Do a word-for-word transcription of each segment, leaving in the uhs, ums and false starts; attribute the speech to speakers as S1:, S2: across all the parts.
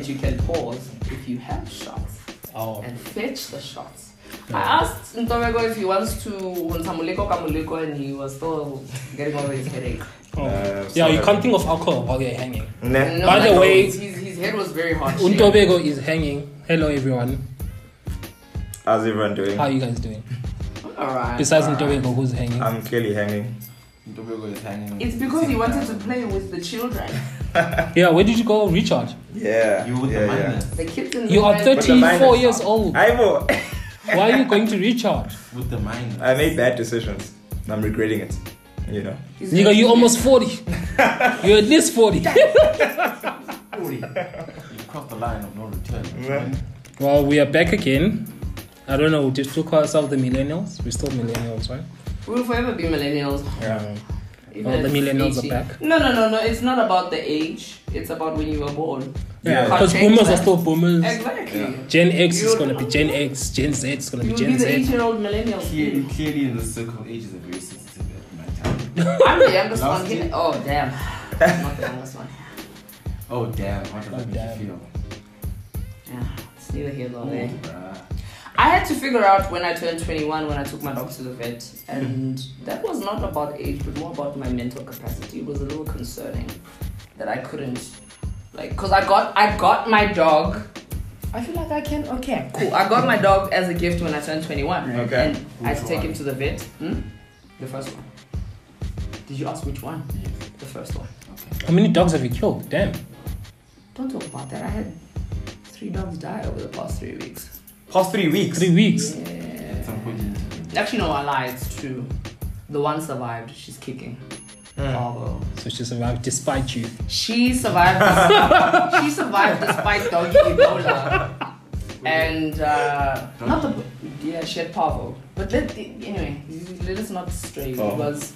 S1: you can pause if you have shots
S2: oh.
S1: and fetch the shots.
S2: Yeah.
S1: I asked Ntomeko if he wants to Hunsamuleko Kamuleko and he was still getting over his headache.
S2: Oh.
S3: Uh,
S2: yeah, you can't think of alcohol while you're hanging.
S3: Nah.
S1: No,
S2: By the
S1: like,
S2: way,
S1: his, his head was very hot.
S2: Untobeko is hanging. Hello everyone.
S3: How's everyone doing?
S2: How are you guys doing?
S1: Alright.
S2: Besides
S1: all right.
S2: Untobeko, who's hanging?
S3: I'm clearly hanging.
S4: Ntomeko is hanging.
S1: It's because he wanted to play with the children.
S2: Yeah, where did you go, Richard?
S3: Yeah.
S4: You with
S3: yeah,
S4: the
S3: yeah.
S4: minors.
S1: The kids in the
S2: You are
S1: mind-
S2: thirty-four
S3: minus.
S2: years old.
S3: Ivo,
S2: Why are you going to Richard?
S4: With the minors.
S3: I made bad decisions. I'm regretting it. You know.
S1: He's
S2: Nigga, you almost forty. You're at least forty.
S4: You crossed the line of no return.
S3: Yeah.
S2: Well, we are back again. I don't know, did we call ourselves the millennials? We're still millennials, right?
S1: We'll forever be millennials.
S3: Yeah.
S1: Even
S2: Well, the
S1: at
S2: millennials
S1: eighty.
S2: are back.
S1: No, no, no, no. It's not about the age. It's about when you were born.
S2: Yeah,
S1: You can't
S2: because
S1: change
S2: boomers are
S1: that.
S2: still boomers.
S1: Exactly.
S3: Yeah.
S2: Gen X is
S1: You'll-
S2: going to be Gen X. Gen Z is going to
S1: You'll
S2: be
S1: be
S2: Gen
S1: the
S2: Z.
S1: eight-year-old millennial.
S4: Clearly, clearly in the circle of ages are very sensitive at my time.
S1: I'm the youngest
S4: Last
S1: one
S4: year?
S1: here. Oh, damn. I'm not the youngest one.
S4: Oh damn, how does
S2: Oh,
S4: that make
S2: damn.
S4: you feel?
S1: Yeah, it's neither here nor there.
S4: Bruh.
S1: I had to figure out when I turned twenty-one when I took my dog to the vet, and that was not about age, but more about my mental capacity. It was a little concerning that I couldn't, like, cause I got I got my dog. I feel like I can. Okay, cool. I got my dog as a gift when I turned twenty-one,
S3: Okay.
S1: and I had to
S4: Which
S1: take
S4: one?
S1: him to the vet. Hmm? The first one. Did you ask which one?
S4: Yes.
S1: The first one.
S4: Okay.
S2: How many dogs have you killed? Damn.
S1: Don't talk about that. I had three dogs die over the past three weeks.
S3: Past three weeks.
S2: Three weeks.
S1: Yeah.
S4: At some point you
S1: Actually, no, I lied. It's true. The one survived. She's kicking.
S3: Mm.
S1: Bravo.
S2: So she survived despite you.
S1: She survived. she survived despite doggy Ebola. And uh, not the yeah, she had parvo. But let anyway, let us not stray.
S3: Oh.
S1: It was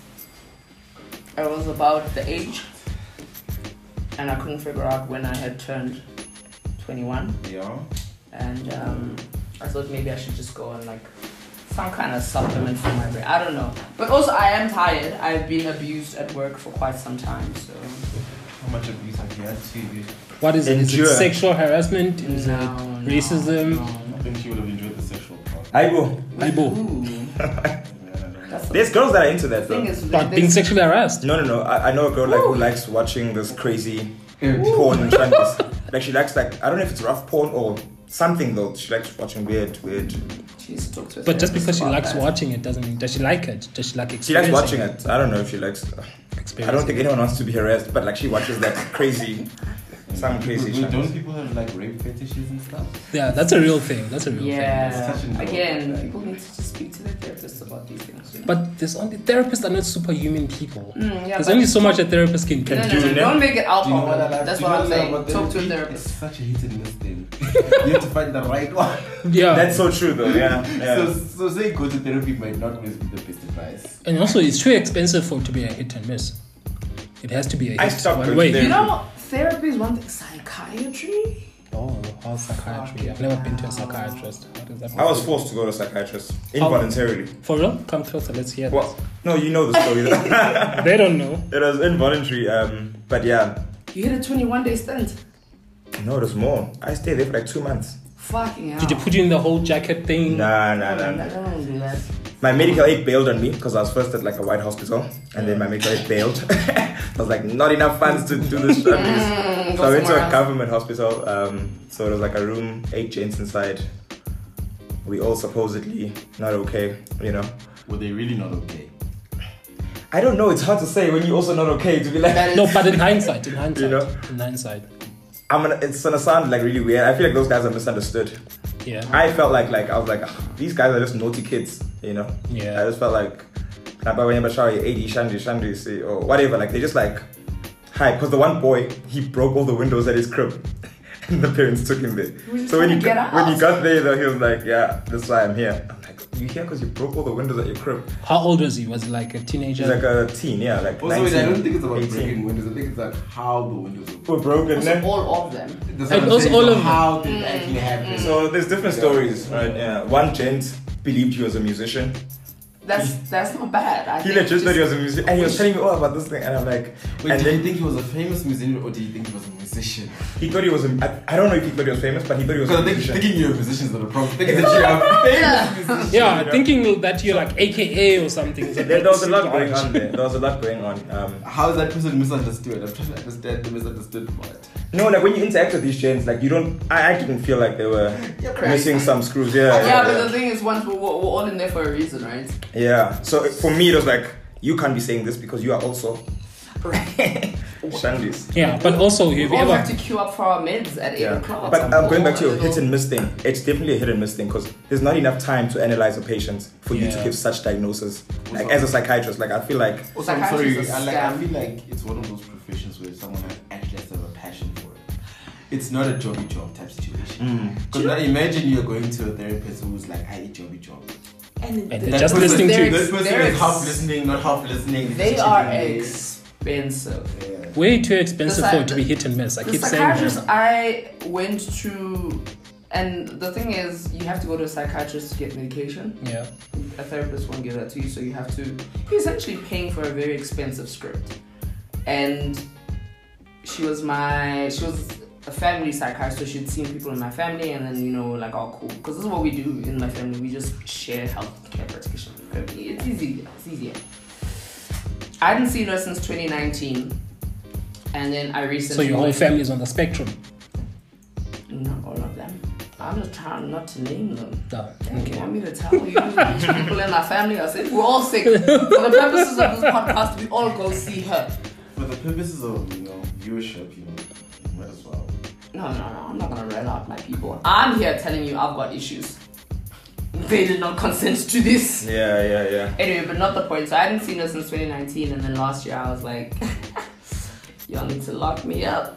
S1: I was about the age, and I couldn't figure out when I had turned twenty-one.
S4: Yeah.
S1: And um, I thought maybe I should just go on like some kind of supplement for my brain. I don't know. But also I am tired. I've been abused at work for quite some time. So
S4: How much abuse have you had to you?
S2: What is it? Is it
S3: Endure.
S2: sexual harassment? Is
S1: no,
S2: it
S1: no,
S2: racism?
S1: no.
S4: I think she would have enjoyed the sexual part.
S3: Ivo.
S2: Ibo.
S1: Ooh,
S4: Yeah,
S1: that's the
S3: There's girls that are into that
S1: thing
S3: though.
S1: is,
S2: But being
S1: there's-
S2: sexually harassed?
S3: No, no, no. I, I know a girl like who
S1: Woo.
S3: likes watching this crazy porn and shanties. Like she likes like I don't know if it's rough porn or something though. She likes watching weird, weird.
S1: she's talked to a
S2: But just
S1: therapist
S2: because she
S1: about
S2: likes
S1: that.
S2: watching it doesn't mean, does she like it? Does she like
S3: She likes
S2: experiencing
S3: watching it. I don't know if she likes. I
S2: Experiencing
S3: don't think anyone wants to be harassed, but like she watches that crazy, some crazy
S4: Wait, don't
S3: shanties.
S4: people have like rape fetishes and stuff?
S2: Yeah, that's a real thing. That's a real
S1: Yeah.
S4: Discussion though.
S1: Again, people need to just speak to their therapists about these things.
S2: thing. But there's only therapists are not superhuman people.
S1: Mm, yeah,
S2: There's
S1: but-
S2: only so much a therapist can
S1: No,
S2: do.
S1: no,
S3: do
S1: no,
S3: you know?
S1: don't make it
S4: Do you know
S1: alcohol.
S4: what I like?
S1: That's
S4: do
S1: what
S4: you
S1: I'm
S4: know
S1: saying.
S4: about
S1: Talk to a
S4: therapy?
S1: therapist.
S4: It's such a hit and miss thing. You have to find the right one.
S2: Yeah.
S3: That's so true though. Yeah, yeah.
S4: So, so say go to therapy might not always be the best advice.
S2: And also, it's too expensive for it to be a hit and miss. It has to be a hit
S3: I stopped
S2: one
S3: going
S2: way.
S3: to
S1: You
S3: therapy.
S1: know, therapy is one thing. Psychiatry?
S2: Oh, how's psychiatry? I've never been to a psychiatrist. How does that
S3: I was
S2: work?
S3: forced to go to a psychiatrist involuntarily.
S2: For real? Come closer, let's hear
S3: Well, no, you know the story.
S2: this. They don't know.
S3: It was involuntary, um, but yeah,
S1: You hit a twenty-one day stint.
S3: no, it was more. I stayed there for like two months.
S1: Fucking hell.
S2: Did they put you in the whole jacket thing?
S3: Nah,
S1: No,
S3: nah,
S1: no,
S3: nah.
S1: no,
S3: nah.
S1: don't do that.
S3: My medical aid bailed on me because I was first at like a white hospital, and then my medical aid bailed. I was like, not enough funds to do this.
S1: Mm,
S3: so
S1: go
S3: I went to
S1: somewhere
S3: a
S1: else.
S3: government hospital. Um, so it was like a room, eight gents inside. We all supposedly not okay, you know.
S4: Were they really not okay?
S3: I don't know. It's hard to say when you're also not okay to be like.
S1: That is-
S2: No, but in hindsight, in hindsight,
S3: You know?
S2: in hindsight,
S3: I'm gonna. It's gonna sound like really weird. I feel like those guys are misunderstood.
S2: yeah.
S3: I felt like like I was like, "Ah, these guys are just naughty kids, you know.
S2: Yeah.
S3: I just felt like, eighty shandy shandy say or whatever. Like they just like, hi, because the one boy he broke all the windows at his crib, and the parents took him there.
S1: was
S3: So when
S1: trying
S3: he
S1: to get
S3: got, when he
S1: out.
S3: got there, though, he was like, yeah, that's why I'm here. I'm like, you here because you broke all the windows at your crib?
S2: How old was he? Was he like a teenager?
S3: He's like a teen, yeah, like
S4: Also, wait,
S3: nineteen,
S4: I don't think it's about
S3: eighteen.
S4: breaking windows. I think it's like how the windows were
S3: Were broken.
S1: Also,
S3: then.
S1: all of them.
S4: That's
S2: And
S4: what I'm
S2: also
S4: saying,
S2: all
S4: so
S2: of them.
S4: how did it actually happen?
S3: So there's different stories, right? Yeah, one gent believed he was a musician.
S1: That's that's not bad. I
S3: He
S1: think
S3: legit thought he
S1: just-
S3: was a musician, and he was telling me all about this thing, and I'm like,
S4: Wait,
S3: and
S4: did
S3: then
S4: you think he was a famous musician or did you think he was a musician?
S3: he thought he was a. I, I don't know if he thought he was famous, but he thought he was
S4: Because
S3: a
S4: I think
S3: musician.
S4: thinking you're a musician is not a problem. Thinking that you're a famous musician.
S2: Yeah, thinking that you're like A K A or something. is a
S3: There, there was a
S2: bit
S3: lot going
S2: large.
S3: on there. There was a lot going on. Um,
S4: How is that person misunderstood? I'm trying to understand the misunderstood part.
S3: no, like when you interact with these gents, like you don't. I, I didn't feel like they were
S4: You're
S3: missing some screws. Yeah,
S1: Yeah,
S3: yeah,
S1: but
S3: yeah.
S1: the thing is, once we're, we're all in there for a reason, right?
S3: Yeah. So it- for me, it was like you can't be saying this because you are also Shandis.
S2: Yeah, but also
S1: We
S2: have you
S1: all
S2: ever
S1: have to queue up for our mids at eight
S3: Yeah.
S1: o'clock.
S3: But um, going back to your
S1: Little-
S3: hit and miss thing, it's definitely a hit and miss thing because there's not enough time to analyze a patient for you to
S2: Yeah.
S3: give such diagnosis. Like as a psychiatrist, like I feel like
S4: Also, I'm
S1: Psychiatry
S4: sorry.
S1: is a
S4: I, like, I
S1: scam.
S4: feel like it's one of those professions where someone actually has to have a passion for it. It's not a jobby job type situation. Because now imagine you're going to a therapist who's like, I eat jobby job.
S1: and,
S2: And
S1: the-
S2: they're just
S4: person-
S2: listening to
S1: they're
S2: you.
S4: This person
S1: they're
S4: is half
S1: ex-
S4: listening, not half listening.
S1: They
S4: It's
S1: are
S4: chicken wings.
S1: expensive.
S4: Yeah.
S2: way too expensive
S1: The
S2: for
S1: psy-
S2: it to be hit and miss. I
S1: The
S2: keep saying
S1: psychiatrist
S2: that.
S1: I went to, and the thing is, you have to go to a psychiatrist to get medication.
S2: Yeah.
S1: A therapist won't give that to you, so you have to. You're essentially paying for a very expensive script. And she was my, she was a family psychiatrist, so she'd seen people in my family, and then you know, like, oh, cool, because this is what we do in my family. We just share healthcare practitioners. It's easy. It's easier. I hadn't seen her since twenty nineteen, and then I recently.
S2: So your whole
S1: went-
S2: family is on the spectrum.
S1: Not all of them. I'm just trying not to name them.
S2: No.
S1: You
S2: Okay.
S1: want me to tell you which people in our family are sick? We're all sick. For the purposes of this podcast, we all go see her.
S4: For the purposes of, you know, viewership, you know, you might as well.
S1: No, no, no. I'm not gonna rent out my people. I'm here telling you I've got issues. They did not consent to this.
S3: yeah, yeah, yeah.
S1: Anyway, but not the point. So I hadn't seen her since twenty nineteen, and then last year I was like, y'all need to lock me up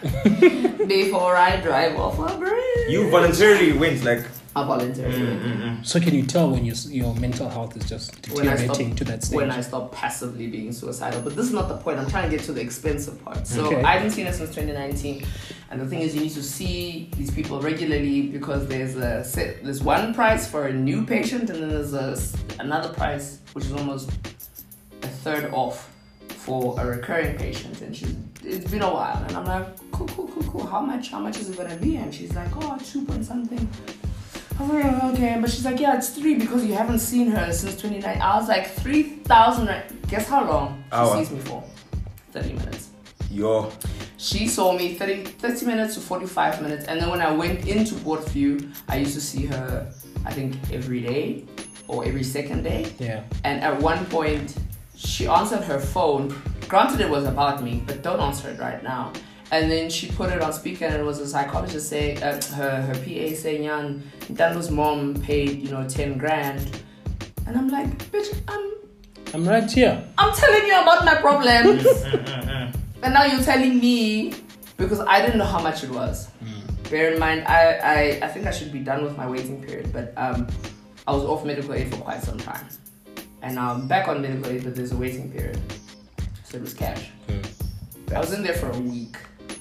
S1: before I drive off a bridge.
S3: You voluntarily went like.
S1: I voluntarily.
S3: Mm-mm-mm.
S2: So can you tell when you, your mental health is just
S1: When I
S2: deteriorating
S1: stop-
S2: to that stage?
S1: When I stop passively being suicidal. But this is not the point. I'm trying to get to the expensive part. So
S2: Okay.
S1: I haven't seen her since twenty nineteen. And the thing is, you need to see these people regularly because there's a set, there's one price for a new patient, and then there's a, s- another price which is almost a third off for a recurring patient. And she's, it's been a while, and I'm like, cool, cool, cool, cool. How much? How much is it gonna be? And she's like, oh, two point something. I was like, okay, but she's like, yeah, it's three because you haven't seen her since twenty nine. I was like, three thousand. Guess how long she
S3: Hour.
S1: sees me for? thirty minutes.
S3: Yo.
S1: She saw me thirty, thirty minutes to forty-five minutes, and then when I went into Portview, I used to see her, I think, every day or every second day.
S2: Yeah.
S1: And at one point, she answered her phone. Granted, it was about me, but don't answer it right now. And then she put it on speaker, and it was a psychologist saying, uh, her her P A saying, "Yan, Dando's mom paid, you know, ten grand." And I'm like, bitch, I'm
S2: I'm right here.
S1: I'm telling you about my problems. And now you're telling me because I didn't know how much it was. Bear in mind, I, I, I think I should be done with my waiting period, but um, I was off medical aid for quite some time. And now I'm back on medical aid, but there's a waiting period. So it was cash. I was in there for a week.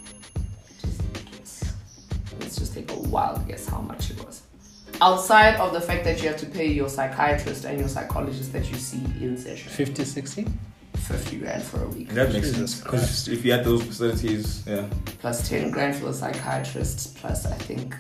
S1: Just guess. Let's just take a wild guess how much it was. Outside of the fact that you have to pay your psychiatrist and your psychologist that you see in session.
S2: fifty, sixty?
S1: fifty grand for a week.
S3: That makes
S2: Jesus
S3: sense. Because if you had those facilities, yeah.
S1: Plus ten grand for the psychiatrist, plus I think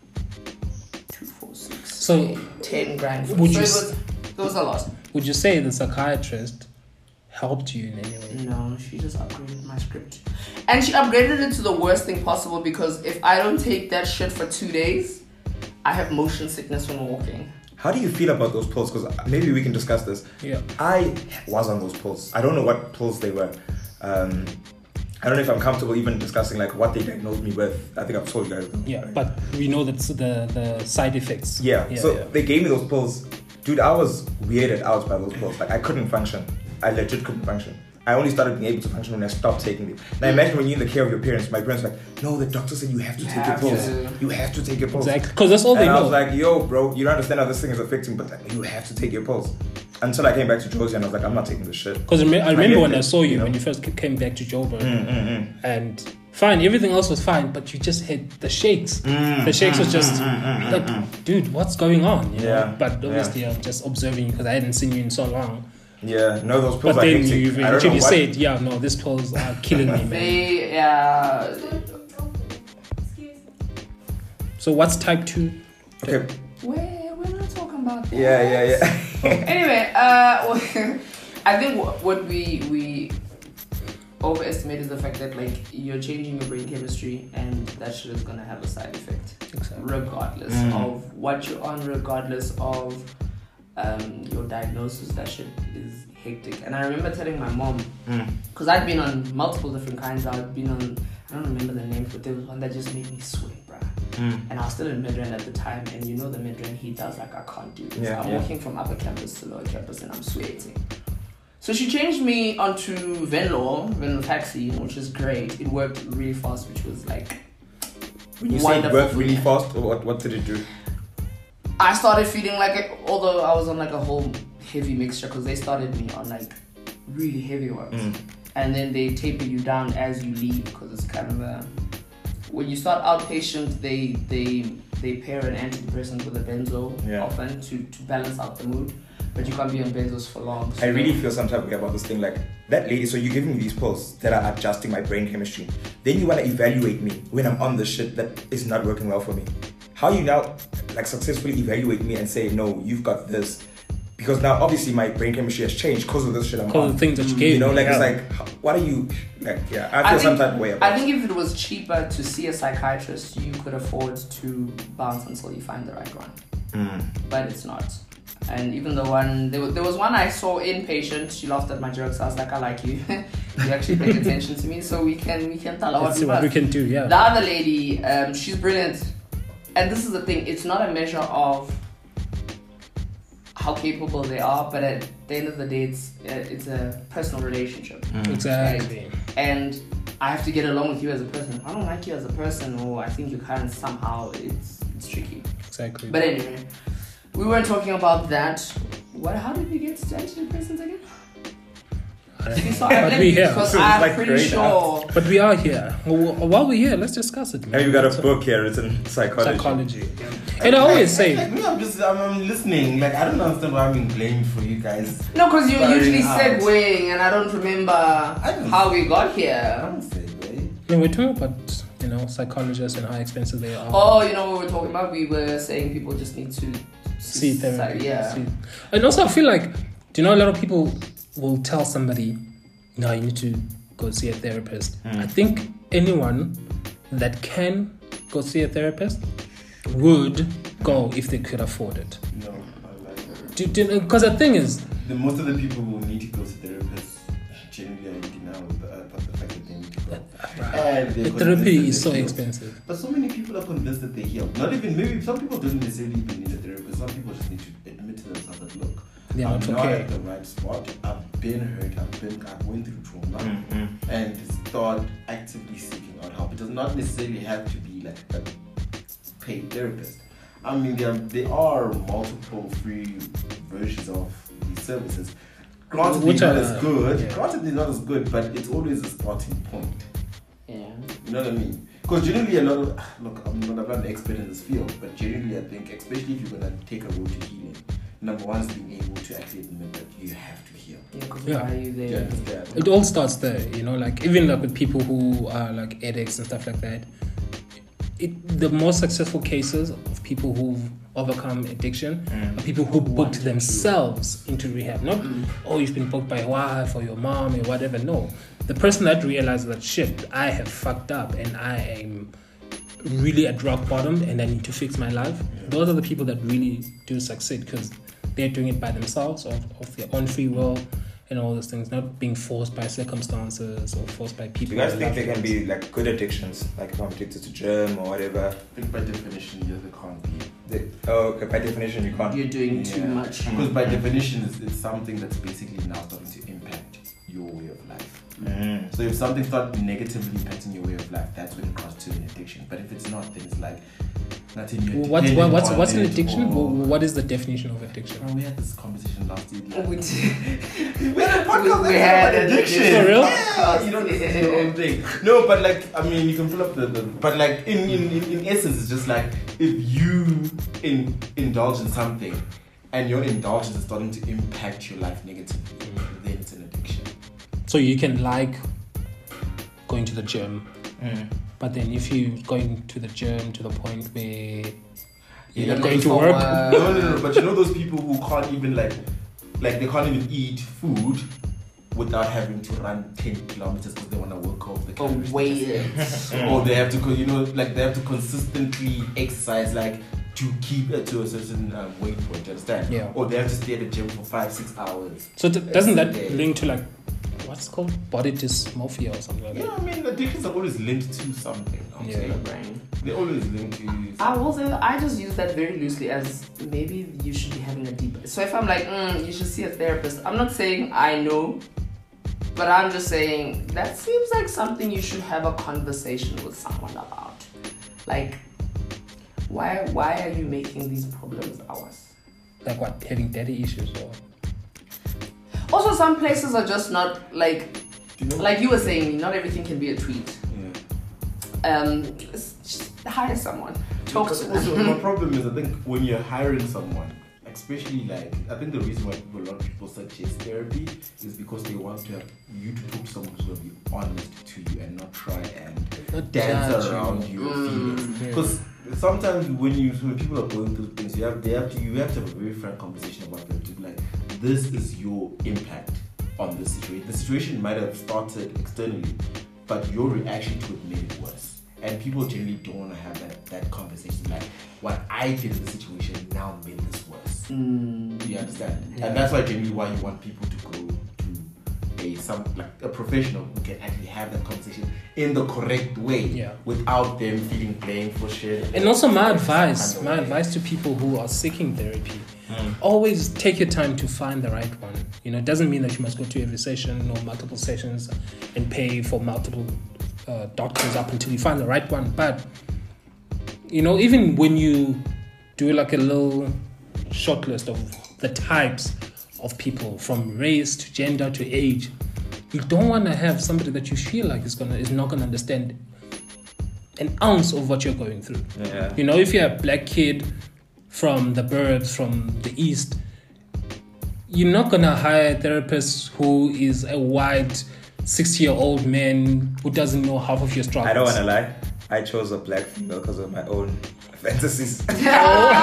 S1: two, four, six.
S2: So,
S1: eight, ten grand. For,
S2: would
S1: so
S2: you
S1: it
S2: s-
S1: was, it was a lot.
S2: Would you say the psychiatrist helped you in any way?
S1: No, she just upgraded my script. And she upgraded it to the worst thing possible because if I don't take that shit for two days, I have motion sickness when walking.
S3: How do you feel about those pills? Because maybe we can discuss this.
S2: Yeah.
S3: I was on those pills. I don't know what pills they were. Um, I don't know if I'm comfortable even discussing like what they diagnosed me with. I think I've told you guys.
S2: Yeah,
S3: right?
S2: but we know that's the, the side effects.
S3: Yeah.
S2: yeah
S3: so
S2: yeah.
S3: they gave me those pills. Dude, I was weirded out by those pills. Like I couldn't function. I legit couldn't function. I only started being able to function when I stopped taking them. Now imagine when you're in the care of your parents. My parents were like, no, the doctor said you have to
S1: You
S3: take
S1: have
S3: your pills.
S1: to.
S3: You have to take your pills.
S2: Exactly, because that's all
S3: And
S2: they
S3: I
S2: know.
S3: was like, yo, bro, you don't understand how this thing is affecting, but like, you have to take your pills. Until I came back to Josie and I was like, I'm not taking this shit.
S2: Because I
S3: I
S2: remember
S3: get
S2: when
S3: it,
S2: I saw you,
S3: you know?
S2: when you first came back to Joburg,
S3: Mm, mm, mm.
S2: and fine. Everything else was fine, but you just had the shakes.
S3: Mm,
S2: the shakes
S3: mm,
S2: was just
S3: mm, mm, mm,
S2: like,
S3: mm.
S2: dude, what's going on? You know?
S3: Yeah,
S2: But obviously,
S3: yeah.
S2: I'm just observing you because I hadn't seen you in so long.
S3: Yeah, no, those pills
S2: But
S3: are
S2: then
S3: hectic.
S2: you
S3: I don't know
S2: eventually
S3: what-
S2: said, yeah, no, these pills are killing me, man.
S1: They, yeah.
S2: So what's type two?
S3: Okay.
S1: We're, we're not talking about that.
S3: Yeah, yeah, yeah.
S1: Anyway, uh, I think wh- what we we overestimate is the fact that like you're changing your brain chemistry, and that shit is gonna have a side effect,
S2: Exactly.
S1: regardless
S3: Mm.
S1: of what you're on, regardless of um, your diagnosis. That shit is hectic. And I remember telling my mom,
S3: Mm.
S1: because I'd been on multiple different kinds. I'd been on, I don't remember the name, but there was one that just made me sweat, bruh.
S3: Mm.
S1: And I was still in Midrand at the time, and you know the Midrand heat does, like I can't do this.
S3: Yeah,
S1: I'm
S3: yeah.
S1: walking from upper campus to lower campus and I'm sweating. So she changed me onto Venlo, Venlafaxine, which is great. It worked really fast, which was like
S3: When you say it
S1: wonderful
S3: worked
S1: for
S3: really
S1: me.
S3: fast, or what, what did it do?
S1: I started feeling like it, although I was on like a whole heavy mixture, because they started me on like really heavy ones.
S3: Mm.
S1: And then they taper you down as you leave, because it's kind of a, when you start outpatient, they they they pair an antidepressant with a benzo
S3: Yeah.
S1: often to, to balance out the mood, but you can't be on benzos for long. So
S3: I really feel some type of way about this thing. Like that lady, so you're giving me these pills that are adjusting my brain chemistry. Then you want to evaluate me when I'm on the shit that is not working well for me. How you now like successfully evaluate me and say, no, you've got this? Because now obviously my brain chemistry has changed because of this shit I'm
S2: Because
S3: on.
S2: of the things that you gave
S3: You know,
S2: me,
S3: like
S2: yeah.
S3: it's like, how- what are you like? Yeah, I
S1: I
S3: feel some
S1: think-
S3: type of way about
S1: I
S3: it.
S1: think if it was cheaper to see a psychiatrist, you could afford to bounce until you find the right one.
S3: Mm.
S1: But it's not. And even the one, there was, there was one I saw inpatient. She laughed at my jokes. I was like, I like you. You actually pay attention to me, so we can we can tell her what
S2: Let's
S1: we
S2: see what
S1: must.
S2: we can do,
S1: The
S2: yeah.
S1: other lady, um, she's brilliant. And this is the thing, it's not a measure of how capable they are, but at the end of the day, it's uh, it's a personal relationship.
S3: Mm.
S2: Exactly.
S1: And I have to get along with you as a person. If I don't like you as a person, or I think you can't somehow, it's it's tricky.
S2: Exactly.
S1: But anyway, we weren't talking about that. What? How did we get to antidepressants again?
S2: I
S1: Did we
S2: don't
S1: start?
S2: know. But we here.
S1: Because
S3: So it's
S1: I'm
S3: like
S1: pretty
S3: great
S1: sure.
S2: But we are here. Well, while we're here, let's discuss it, man.
S3: Have you got a
S2: So-
S3: book here written psychology?
S2: Psychology. And I always say,
S4: Like me, I'm just, I'm, I'm listening. Like, I don't understand why I'm being blamed for you guys.
S1: No, because you're
S4: Starting
S1: usually
S4: out.
S1: segueing, and I don't remember
S4: didn't-
S1: how we got
S4: I
S1: here.
S4: don't say, right?
S2: I mean, we're talking about, you know, psychologists and how expensive they are.
S1: Oh, you know what we're talking about? We were saying people just need to
S2: See therapy.
S1: Yeah.
S2: See. And also, I feel like, do you know, a lot of people will tell somebody, no, you need to go see a therapist.
S3: Mm.
S2: I think anyone that can go see a therapist would go if they could afford it.
S4: No, I like it.
S2: Because the thing is,
S4: The most of the people who need to go to therapists generally are in denial about the fact that they need to go. And they're
S2: the
S4: convinced
S2: therapy
S4: that
S2: is so
S4: they're healed.
S2: expensive.
S4: But so many people are convinced that they're healed. Not even, maybe some people don't necessarily even need a therapist. Some people just need to admit to themselves that, look,
S2: They're
S4: I'm
S2: not
S4: not
S2: okay.
S4: at the right spot. I've been hurt. I've been, I've went through trauma.
S3: Mm, mm.
S4: And start actively seeking out help. It does not necessarily have to be like a paid therapist. I mean, there, there are multiple free versions of these services. Granted,
S2: Which
S4: they're not
S2: are-
S4: as good.
S2: yeah.
S4: Granted, they're not as good, but it's always a starting point.
S1: Yeah.
S4: You know what I mean? Because generally, a lot of look, I'm not, I'm not an expert in this field, but generally, I think, especially if you're gonna take a road to healing, number one is being able to actually admit that you have to heal.
S1: Yeah, because
S2: Yeah.
S1: why are you
S4: Do you
S1: there?
S4: understand?
S2: It all starts there, you know, like even like with people who are like addicts and stuff like that. It, the most successful cases of people who've overcome addiction
S3: Mm.
S2: are people who
S1: Want
S2: booked
S1: to.
S2: themselves into rehab. Not,
S1: Mm.
S2: oh, you've been booked by your wife or your mom or whatever. No. The person that realizes that shit, I have fucked up and I am really at rock bottom and I need to fix my life. Those are the people that really do succeed because they're doing it by themselves of, of their own free will and all those things, not being forced by circumstances or forced by
S3: Do
S2: people.
S3: you guys
S2: or
S3: think
S2: loved
S3: there can
S2: ones.
S3: be like good addictions, like if I'm addicted to gym or whatever?
S4: I think by definition, yeah, they can't be.
S3: They, oh, okay, by definition you can't.
S1: You're doing too
S4: Yeah.
S1: much.
S4: Because by definition, it's, it's something that's basically now starting to impact your way of life.
S3: Mm.
S4: So if something starts negatively impacting your way of life, that's when it comes to an addiction. But if it's not, then it's like nothing you're
S2: What's,
S4: depending
S2: what, what's,
S4: on
S2: what's an
S4: it
S2: addiction?
S4: or-
S2: Wh- What is the definition of addiction?
S4: Oh, we had this conversation last year.
S1: We
S4: We
S1: did.
S4: had a podcast
S1: We
S4: episode
S1: had
S4: about
S1: an
S4: addiction.
S2: For real?
S1: podcast. podcast.
S4: You don't listen to your own thing. No, but like, I mean, you can pull up the, the but like, in, in, in, in essence, it's just like, if you in, indulge in something, and your indulgence is starting to impact your life negatively, mm. then it's an addiction.
S2: So you can like going to the gym,
S3: Mm.
S2: but then if you're going to the gym to the point where you're
S1: You're
S2: not going
S1: late
S2: to
S1: for
S2: work,
S1: work.
S4: No, no, no, but you know those people who can't even like, like they can't even eat food without having to run ten kilometers because they want to work off the
S1: Oh,
S4: calories.
S1: wait.
S4: Or they have to, co- you know, like they have to consistently exercise, like to keep it to a certain um, weight point. You understand?
S2: Yeah.
S4: Or they have to stay at the gym for five, six hours.
S2: so th- doesn't that
S4: Okay.
S2: link to like what's it called body dysmorphia or something like
S4: Yeah,
S2: that?
S4: I mean, addictions are always linked to something. I'm
S2: Yeah.
S4: saying.
S1: Brain.
S4: They're always linked to.
S1: I will say I just use that very loosely as maybe you should be having a deep. So if I'm like, mm, you should see a therapist. I'm not saying I know, but I'm just saying that seems like something you should have a conversation with someone about. Like, why why are you making these problems ours?
S2: Like what, having daddy issues or
S1: Also, some places are just not like,
S4: You know?
S1: like you were saying, not everything can be a tweet.
S4: Yeah.
S1: Um, just hire someone, talk to
S4: Because also,
S1: them.
S4: my problem is, I think when you're hiring someone, especially like, I think the reason why people, a lot of people suggest therapy is because they want to have you to talk to someone who's going to be honest to you and not try and
S2: not
S4: dance
S2: judge you.
S4: around your
S1: Mm.
S4: feelings.
S2: Yeah.
S4: Because sometimes when you when people are going through things, you have they have to you have to have a very frank conversation about them to be like, this is your impact on this situation. The situation might have started externally, but your reaction to it made it worse. And people generally don't want to have that, that conversation. Like, what I did in the situation now made this worse.
S1: Mm.
S4: You understand?
S2: Yeah.
S4: And that's why generally why you want people to go to a some like a professional who can actually have that conversation in the correct way,
S2: Yeah.
S4: without them feeling blamed for shit.
S2: And also my advice,
S4: Kind of
S2: my
S4: way.
S2: advice to people who are seeking therapy, always take your time to find the right one. You know, it doesn't mean that you must go to every session or multiple sessions and pay for multiple uh, doctors up until you find the right one. But, you know, even when you do like a little short list of the types of people from race to gender to age, you don't want to have somebody that you feel like is gonna is not gonna understand an ounce of what you're going through.
S3: Yeah.
S2: You know, if you're a black kid from the burbs, from the east, you're not gonna hire a therapist who is a white sixty-year-old man who doesn't know half of your struggles.
S3: I don't want to lie. I chose a black female because of my own fantasies. You get a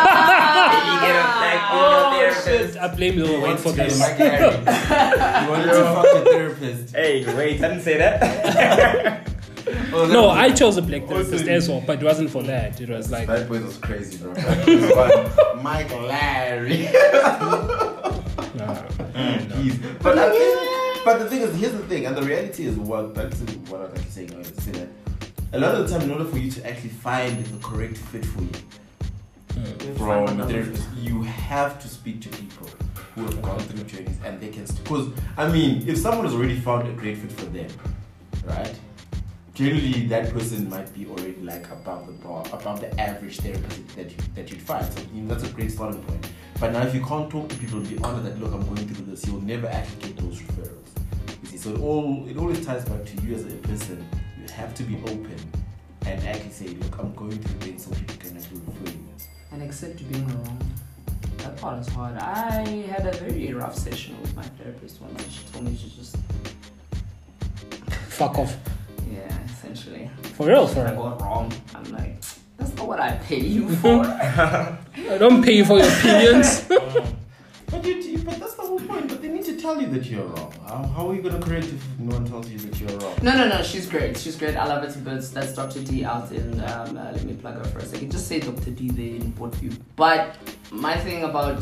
S3: black female therapist.
S2: I blame Lil Wayne for this.
S4: Like Harry. You wanted to fuck a therapist.
S3: Hey, wait, I didn't say that.
S4: Oh,
S2: No,
S4: that-
S2: I chose a black
S4: Also,
S2: therapist as well, but it wasn't for that. It was like,
S4: That boy was crazy, bro. That boy was Mike Larry.
S2: nah,
S4: Jeez. But, the thing, but the thing is, here's the thing, and the reality is what that's what I was actually saying earlier. To say that a lot of the time, in order for you to actually find the correct fit for you from a therapist, you have to speak to people who have gone through journeys, and they can. Because I mean, if someone has already found a great fit for them, right? Generally, that person might be already like above the bar, above the average therapist that you that you'd find. So you know, that's a great starting point. But now, if you can't talk to people and be honest that look, I'm going through this, you'll never actually get those referrals. You see, so it all it always ties back to you as a person. You have to be open and actually say, look, I'm going through things, so people can actually refer you.
S1: And accept being wrong. That part is hard. I had a very rough session with my therapist one night. She told me to just,
S2: fuck off.
S1: yeah, essentially.
S2: For real, for
S1: I
S2: real.
S1: got wrong. I'm like, that's not what I pay you for.
S2: I don't pay you for your opinions.
S4: But you, you- but that's the whole point. But they need to tell you that you're wrong. How, how are you gonna correct if no one tells you that you're wrong?
S1: No, no, no. She's great. She's great. I love her to bits. That's Doctor D out in. Um, uh, let me plug her for a second. Just say Doctor D there in Portview. But my thing about,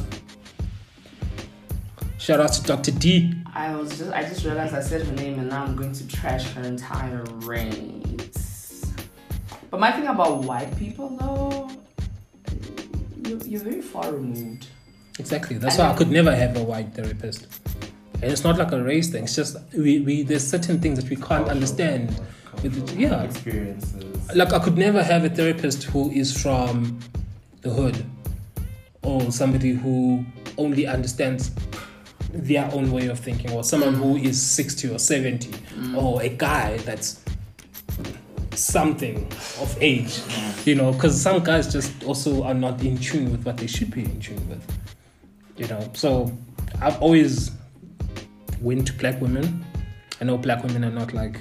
S2: Shout out to Doctor D.
S1: I was just, I just realized I said her name and now I'm going to trash her entire race. But my thing about white people though, you're, you're very far removed.
S2: Exactly. That's why I could never have a white therapist. And it's not like a race thing. It's just we, we there's certain things that we can't
S4: Cultural,
S2: understand. With
S4: cultural
S2: the- yeah.
S4: experiences.
S2: Like I could never have a therapist who is from the hood or somebody who only understands their own way of thinking, or someone who is sixty or seventy,
S1: Mm.
S2: or a guy that's something of age, you know, because some guys just also are not in tune with what they should be in tune with, you know. So I've always went to black women. I know black women are not like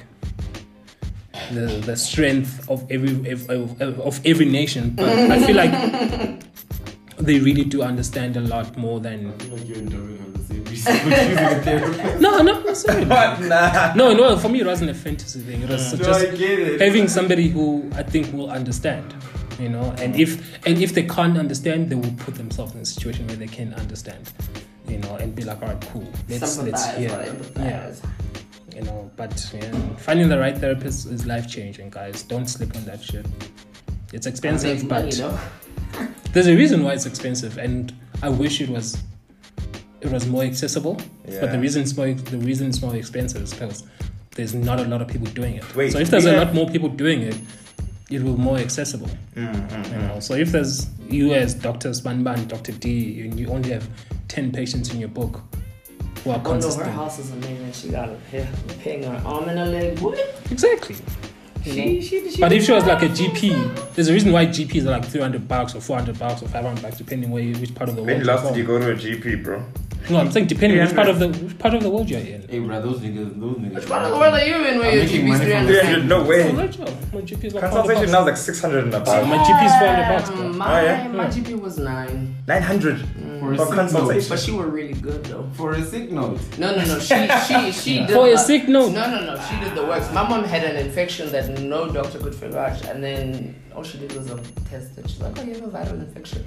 S2: the the strength of every of, of, of every nation, but I feel like they really do understand a lot more than.
S4: I feel like you're enduring on the same reason with using a therapist.
S2: No, no, not sorry.
S3: What? Nah.
S2: No, no. For me, it wasn't a fantasy thing. It was
S4: No,
S2: just
S4: I get it.
S2: having somebody who I think will understand, you know. And if and if they can't understand, they will put themselves in a situation where they can understand, you know, and be like, all right, cool. Let's let's
S1: Sympathize,
S2: yeah,
S1: or
S2: yeah,
S1: empathize.
S2: you know. But yeah, finding the right therapist is life changing, guys. Don't sleep on that shit. It's expensive,
S1: Make
S2: but
S1: money, though.
S2: there's a reason why it's expensive, and I wish it was it was more accessible.
S3: Yeah.
S2: But the reason it's more the reason it's more expensive is because there's not a lot of people doing it.
S3: Wait,
S2: so if there's
S3: we
S2: a
S3: have-
S2: lot more people doing it, it will be more accessible.
S3: Mm, mm,
S2: You know, so if there's you as Doctor Spanban, Doctor D, and you only have ten patients in your book who are
S1: Oh no, her
S2: consistent.
S1: house is amazing. She got a hair, paying her arm and a leg. What?
S2: Exactly. You know?
S1: She, she, she
S2: But if she was like a G P, there's a reason why G Ps are like three hundred bucks or four hundred bucks or five hundred bucks, depending where you, which part of the
S3: When
S2: world
S3: last
S2: you're
S3: did you
S2: from.
S3: go to a G P, bro?
S2: No, I'm saying depending which part of the which part of the world you're in.
S4: Hey, bro, those niggas, those niggas.
S1: Which part of the world are you in where
S4: I'm
S1: your
S4: making
S1: G P's
S4: money
S1: three
S4: from
S1: hundred?
S3: three hundred, no
S2: Oh,
S3: way.
S2: right, Joe. My G P is like
S3: Consultation now
S2: four
S3: is like six hundred and
S2: Oh,
S3: above.
S2: my G P is four hundred bucks, bro.
S1: My,
S3: Oh, yeah?
S1: my
S2: Yeah.
S1: G P was nine.
S3: nine hundred
S4: For a
S3: for
S4: sick
S3: consultation.
S1: But she were really good though.
S4: For a sick note.
S1: No, no, no. She, she, she did.
S2: For a
S1: the-
S2: sick note.
S1: No, no, no. She did the works. My mom had an infection that no doctor could figure out, and then all she did was a test, and she's like, "Oh, you have a viral infection."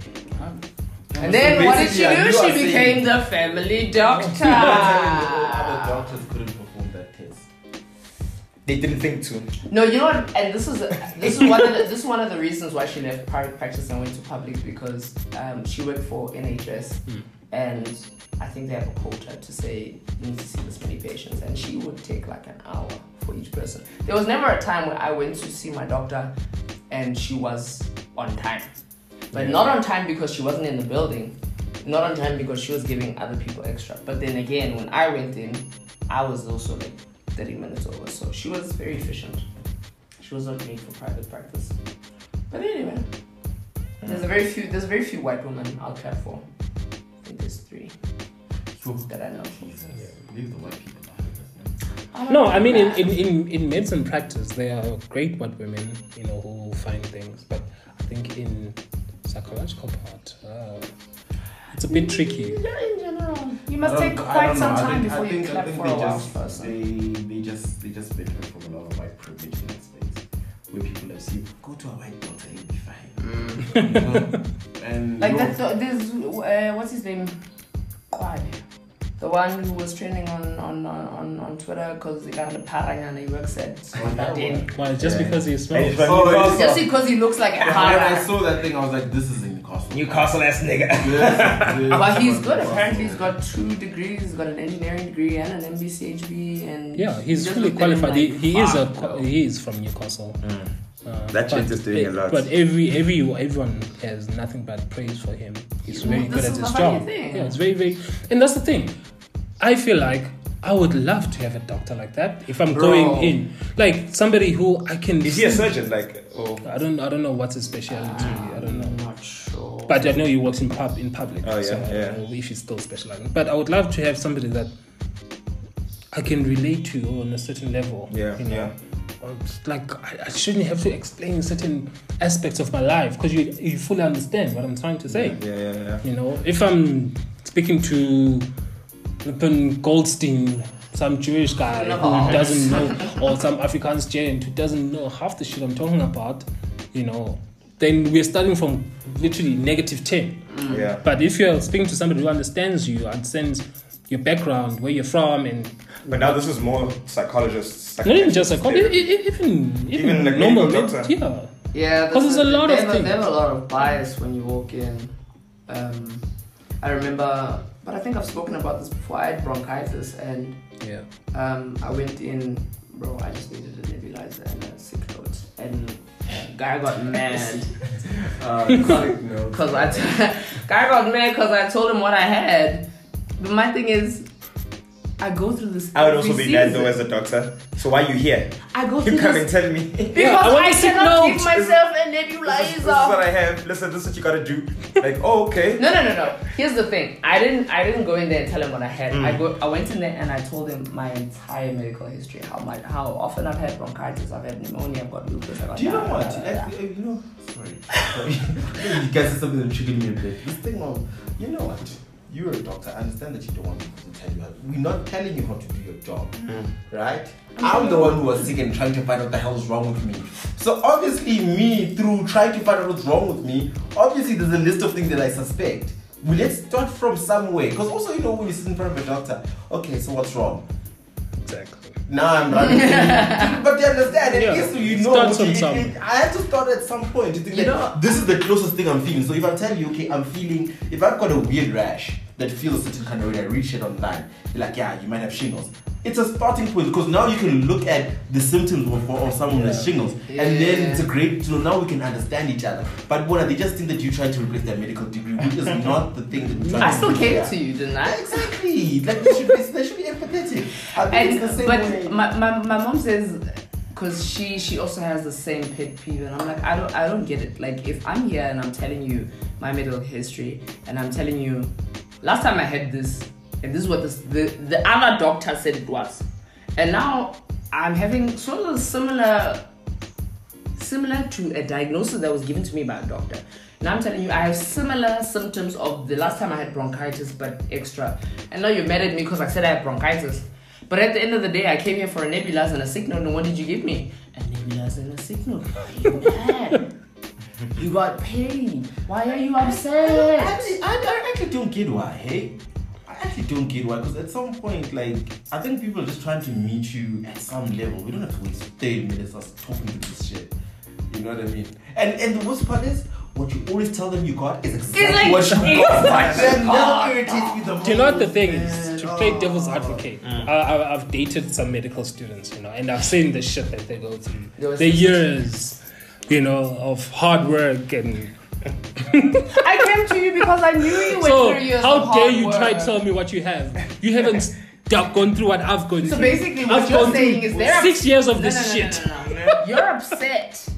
S1: And then what did she
S4: basically,
S1: do?
S4: you
S1: She
S4: are
S1: became
S4: saying-
S1: the family
S4: Other
S1: doctor.
S4: doctors couldn't perform that test.
S3: They didn't think to.
S1: No, you know what? And this is this is one of the, this is one of the reasons why she left private practice and went to public, because um, she worked for N H S,
S2: Mm.
S1: and I think they have a quota to say you need to see this many patients, and she would take like an hour for each person. There was never a time where I went to see my doctor and she was on time, but not on time because she wasn't in the building, not on time because she was giving other people extra. But then again, when I went in, I was also like thirty minutes over, so she was very efficient. She was not made for private practice. But anyway, there's a very few. There's very few white women I'll clap for. I think there's three that I know.
S4: Leave the white people out.
S2: No, I mean in, in, in, in medicine practice there are great white women, you know, who find things, but I think in psychological part, uh, it's a bit tricky.
S1: Yeah, in general, you must
S4: I don't-
S1: take
S4: I
S1: quite
S4: don't
S1: some
S4: know. I
S1: time
S4: think-
S1: before
S4: I think,
S1: you
S4: I
S1: clap
S4: think
S1: for
S4: they
S1: a white
S4: just,
S1: person.
S4: They, they just they just benefit from a lot of white privilege in that space, where people have seen, go to a white doctor, you'll be fine. You know? And
S1: Like
S4: no-
S1: that. th- There's uh, what's his name? Why? The one who was trending on on on, on Twitter because he got a parang and he works at
S4: that one.
S2: Why? Just
S3: Yeah.
S2: because he
S3: And
S2: smells.
S3: he's from
S4: Oh,
S3: Newcastle.
S1: just because he looks like a
S4: when I
S1: parang.
S4: saw that thing, I was like, this is in Newcastle.
S3: Newcastle ass nigga.
S4: Yes, yes,
S1: But he's
S4: yes,
S1: good.
S4: yes.
S1: Apparently, he's got two degrees. He's got an engineering degree and an M B C H B. And
S2: Yeah,
S1: he
S2: he's
S1: just
S2: fully
S1: looked at him
S2: qualified. he,
S1: like,
S2: he is a
S1: "Fuck,
S2: qua-
S1: bro."
S2: he is from Newcastle.
S3: Mm.
S2: Uh,
S3: That shit
S2: but
S3: is doing a
S2: e-
S3: lot.
S2: But every every everyone has nothing but praise for him. He's
S1: Well,
S2: very
S1: this
S2: good at
S1: is
S2: his
S1: the funny
S2: job.
S1: thing.
S2: Yeah, it's very very, and that's the thing. I feel like I would love to have a doctor like that if I'm
S1: Bro.
S2: going in, like somebody who I can.
S3: Is he a surgeon? Like, oh,
S2: I don't I don't know what's his specialty. I don't know.
S1: I'm not sure.
S2: But I know he works in pub in public.
S3: Oh, yeah,
S2: so I
S3: yeah.
S2: don't know if he's still specializing. But I would love to have somebody that I can relate to on a certain level.
S3: Yeah,
S2: you know?
S3: yeah.
S2: Or it's like I, I shouldn't have to explain certain aspects of my life because you you fully understand what I'm trying to say.
S3: yeah, yeah, yeah.
S2: You know, if I'm speaking to Rupen Goldstein, some Jewish guy
S1: No.
S2: who doesn't know, or some Afrikaans giant who doesn't know half the shit I'm talking about, you know, then we're starting from literally negative ten.
S3: Yeah.
S2: But if you're speaking to somebody who understands you, understands your background, where you're from, and
S3: But now this is more psychologists.
S2: not even just like
S3: psychiatrists.
S2: even even,
S3: Even like
S2: normal
S3: medical
S2: med-
S3: doctor.
S2: yeah.
S1: Yeah,
S2: 'Cause there's a lot
S1: they
S2: of
S1: have,
S2: things.
S1: They have a lot of bias when you walk in. Um, I remember, but I think I've spoken about this before. I had bronchitis, and
S2: Yeah.
S1: um, I went in, bro. I just needed a nebulizer and a sick note, and guy got mad
S4: Uh, sick note.
S1: because I t- guy got mad because I told him what I had. But my thing is, I go through this.
S3: I would also
S1: every
S3: be mad
S1: season.
S3: though as a doctor. So why are you here?
S1: I go through
S3: You come
S1: this
S3: and tell me.
S1: because
S2: Yeah, I want
S1: I
S2: to sit
S1: cannot
S2: note.
S1: give myself a
S3: This is, this is
S1: nebulizer.
S3: what I have. Listen, this is what you gotta do. Like, oh, okay.
S1: No, no, no, no. Here's the thing. I didn't. I didn't go in there and tell him what I had.
S3: Mm.
S1: I go. I went in there and I told him my entire medical history. How my, how often I've had bronchitis. I've had pneumonia. I've got lupus. I've got
S4: Do you know
S1: da,
S4: what?
S1: da, da, da, da.
S4: Actually, you know, sorry. sorry. You guys said something that triggered me a bit. This thing of, you know what? You're a doctor. I understand that you don't want people to tell you how. We're not telling you how to do your job,
S3: Mm.
S4: right? I'm the one who was sick and trying to find out what the hell is wrong with me. So obviously, me through trying to find out what's wrong with me, obviously there's a list of things that I suspect. Well, let's start from somewhere. Because also, you know, when you sit in front of a doctor, okay, so what's wrong?
S2: Exactly.
S4: Now I'm running. But you understand, at
S2: Yeah.
S4: least you know.
S2: Start from
S4: it- it-
S2: somewhere.
S4: it- I have to start at some point to think
S1: You
S4: that
S1: know-
S4: this is the closest thing I'm feeling. So if I tell you, okay, I'm feeling, if I've got a weird rash that feels a certain kind of way, I read shit online, you're like, yeah, you might have shingles. It's a starting point because now you can look at the symptoms of, of someone with shingles, and then
S1: Yeah.
S4: it's a great. So now we can understand each other. But what they just think that you try to replace their medical degree, which is not the thing that we're trying
S1: I
S4: to
S1: still
S4: do
S1: came
S4: here.
S1: to you, didn't I?
S4: Exactly. Like they should be, they should be empathetic. I think
S1: And
S4: it's the same
S1: but
S4: way.
S1: my, my my mom says, because she she also has the same pet peeve, and I'm like, I don't I don't get it. Like if I'm here and I'm telling you my medical history, and I'm telling you, last time I had this, and this is what this, the the other doctor said it was, and now I'm having sort of similar similar to a diagnosis that was given to me by a doctor. Now I'm telling you, I have similar symptoms of the last time I had bronchitis, but extra. And now you're mad at me because I said I had bronchitis. But at the end of the day, I came here for a nebulizer and a sick note, and what did you give me? A nebulizer and a sick note. You mad? You got paid. Why are you upset?
S4: Actually, I, I actually don't get why, hey? I actually don't get why, because at some point, like, I think people are just trying to meet you at some level. We don't have to waste thirty minutes us talking to this shit. You know what I mean? And and the worst part is, what you always tell them you got is exactly
S1: like-
S4: what you
S1: it's
S4: got.
S1: like-
S4: That never irritates me the most.
S2: Do you know what the thing is? To play
S4: Oh.
S2: devil's advocate, I, I, I've dated some medical students, you know, and I've seen the shit that they go through.
S1: There was
S2: The
S1: this-
S2: years, you know, of hard work and.
S1: I came to you because I knew you went
S2: So
S1: through years
S2: how
S1: of
S2: dare
S1: hard
S2: you try to
S1: work.
S2: tell me what you have? You haven't st- gone through what I've gone
S1: So
S2: through.
S1: basically, what
S2: I've
S1: you're
S2: gone
S1: saying
S2: through
S1: is they're
S2: six years of
S1: No,
S2: this
S1: no, no,
S2: shit.
S1: no, no, no. You're upset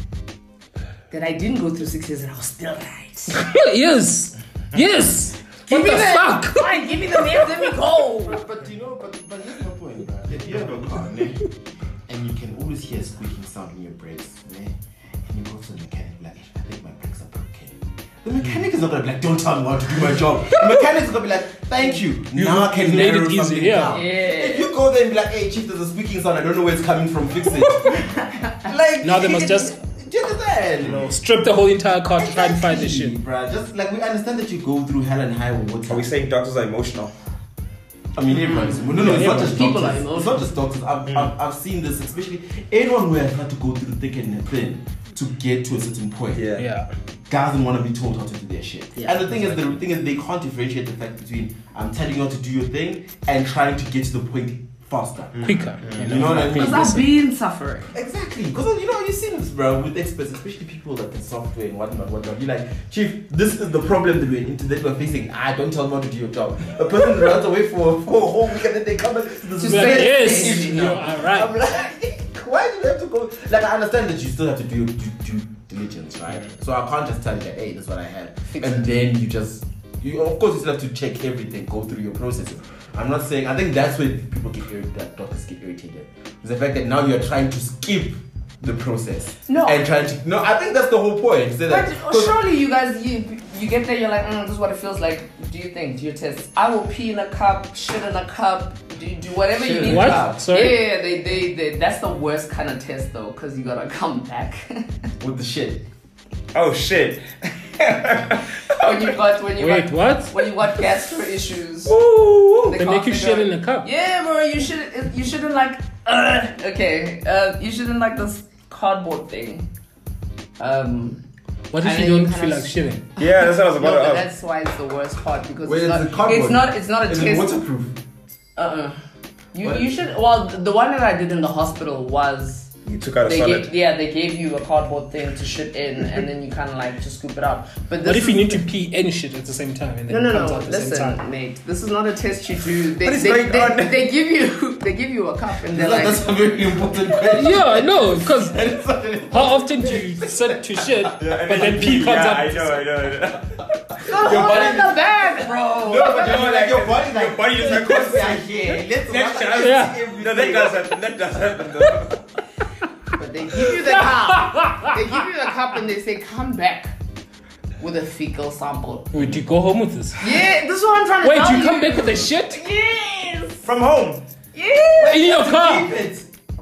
S1: that I didn't go through six years and I was still right.
S2: Yes, yes.
S1: Give
S2: What
S1: me
S2: the
S1: the
S2: fuck?
S1: Fine, give me the name, let me go.
S4: But, but you know, but, but here's my point, bro. If you have a car, ne, and you can always hear a squeaking sound in your brakes, ne, and you go to the mechanic, like, I think my brakes are broken. The mechanic is not gonna be like, don't tell me how to do my job. The mechanic is gonna be like, thank you.
S2: You-
S4: now I can
S2: you've made
S4: narrow
S2: it easy,
S4: something
S2: yeah.
S4: down.
S1: Yeah.
S4: If you go there and be like, hey, chief, there's a squeaking sound, I don't know where it's coming from, fix it. Like,
S2: Now they must just-
S4: do you understand?
S2: You know, strip the whole entire car to try and find this shit.
S4: Bruh, just like we understand that you go through hell and high water.
S3: Are we saying doctors are emotional?
S4: I mean, everyone is. No, no, it's not just
S1: People are
S4: doctors. It's not just doctors. I've, I've, I've seen this, especially anyone who has had to go through thick and thin to get to a certain point.
S3: Yeah.
S2: Yeah.
S4: Guys don't want to be told how to do their shit.
S1: Yeah,
S4: and the thing is, the thing is, they can't differentiate the fact between I'm telling you how to do your thing and trying to get to the point faster.
S2: Quicker.
S4: You know what I mean?
S1: Because I've been suffering.
S4: Exactly, because you know you've seen this, bro, with experts, especially people that can software and whatnot, whatnot. You're like, chief, this is the problem that we're into that we're facing. Ah, don't tell them how to do your job. A person runs away for, for a whole week and then they come back to the
S1: To
S2: Like,
S1: say-
S2: yes,
S1: Easy
S2: you
S1: now.
S2: are
S4: I'm
S2: right.
S4: like, why do you have to go? Like, I understand that you still have to do due, due diligence, right? So I can't just tell you that, hey, that's what I had,
S1: Fix
S4: and
S1: it.
S4: then you just, you of course you still have to check everything, go through your processes. I'm not saying. I think that's where people get irritated. That doctors get irritated. Is the fact that now you're trying to skip the process.
S1: No.
S4: And trying to. No, I think that's the whole point. Is that
S1: But
S4: like, 'cause-
S1: surely you guys, you you get there, you're like, mm, this is what it feels like. Do you think? Do you test? I will pee in a cup, shit in a cup, do, do whatever
S4: Shit
S1: you
S4: in
S1: need.
S4: a
S2: What?
S4: cup.
S2: Sorry?
S1: Yeah, yeah, they, they, they, that's the worst kind of test though, because you gotta come back.
S4: with the shit.
S3: Oh shit.
S1: when you got, when you
S2: Wait,
S1: got,
S2: what?
S1: when you got gastro issues.
S2: Ooh,
S1: They
S2: they
S1: can't
S2: make you
S1: figure
S2: shit
S1: out-
S2: in a cup.
S1: Yeah, bro, you shouldn't, you shouldn't like, uh, okay, uh, you shouldn't like this cardboard thing. Um,
S2: What if
S1: And
S2: you
S1: then you
S2: don't
S1: kinda
S2: feel like
S1: s-
S2: shitting?
S3: Yeah, that's what I was
S1: no,
S3: about
S1: but
S3: to ask.
S1: that's why it's the worst part because
S4: Wait,
S1: it's,
S4: it's
S1: not,
S4: the cardboard.
S1: it's not, it's not a
S4: Is
S1: test.
S4: it waterproof?
S1: Uh-uh. You
S4: What?
S1: you should well the the one that I did in the hospital was
S3: You took out a
S1: They
S3: solid.
S1: gave, yeah, they gave you a cardboard thing to shit in, and then you kind of like just scoop it out. But this
S2: What if
S1: is
S2: you need to pee and shit at the same time and then
S1: No, no,
S2: it comes
S1: no.
S2: out at the same
S1: Listen,
S2: time?
S1: mate. This is not a test you do. They,
S3: What is
S1: they,
S3: going
S1: they,
S3: on?
S1: they give you, they give you a cup, and they're like,
S4: That's a very important question.
S2: Yeah, I know, because how often do you sit to shit, but then pee comes
S3: yeah,
S2: out?
S3: I know, I know, I know.
S1: "Don't
S4: Your
S1: hold
S4: body-
S1: it in the bag, bro."
S4: No, but you know, like your body, like
S3: Your body is like
S4: let's say here. Let's
S3: Next
S4: watch
S3: time.
S2: Yeah.
S3: No, that does happen. That does happen though.
S1: But they give you the cup. They give you the cup, and they say, "Come back with a fecal sample."
S2: Wait, do you go home with this?
S1: Yeah, this is what I'm trying to
S2: Wait,
S1: tell
S2: you
S1: you.
S2: come back with the shit
S1: Yes.
S3: From home.
S1: Yes.
S2: in your car?
S4: Keep it.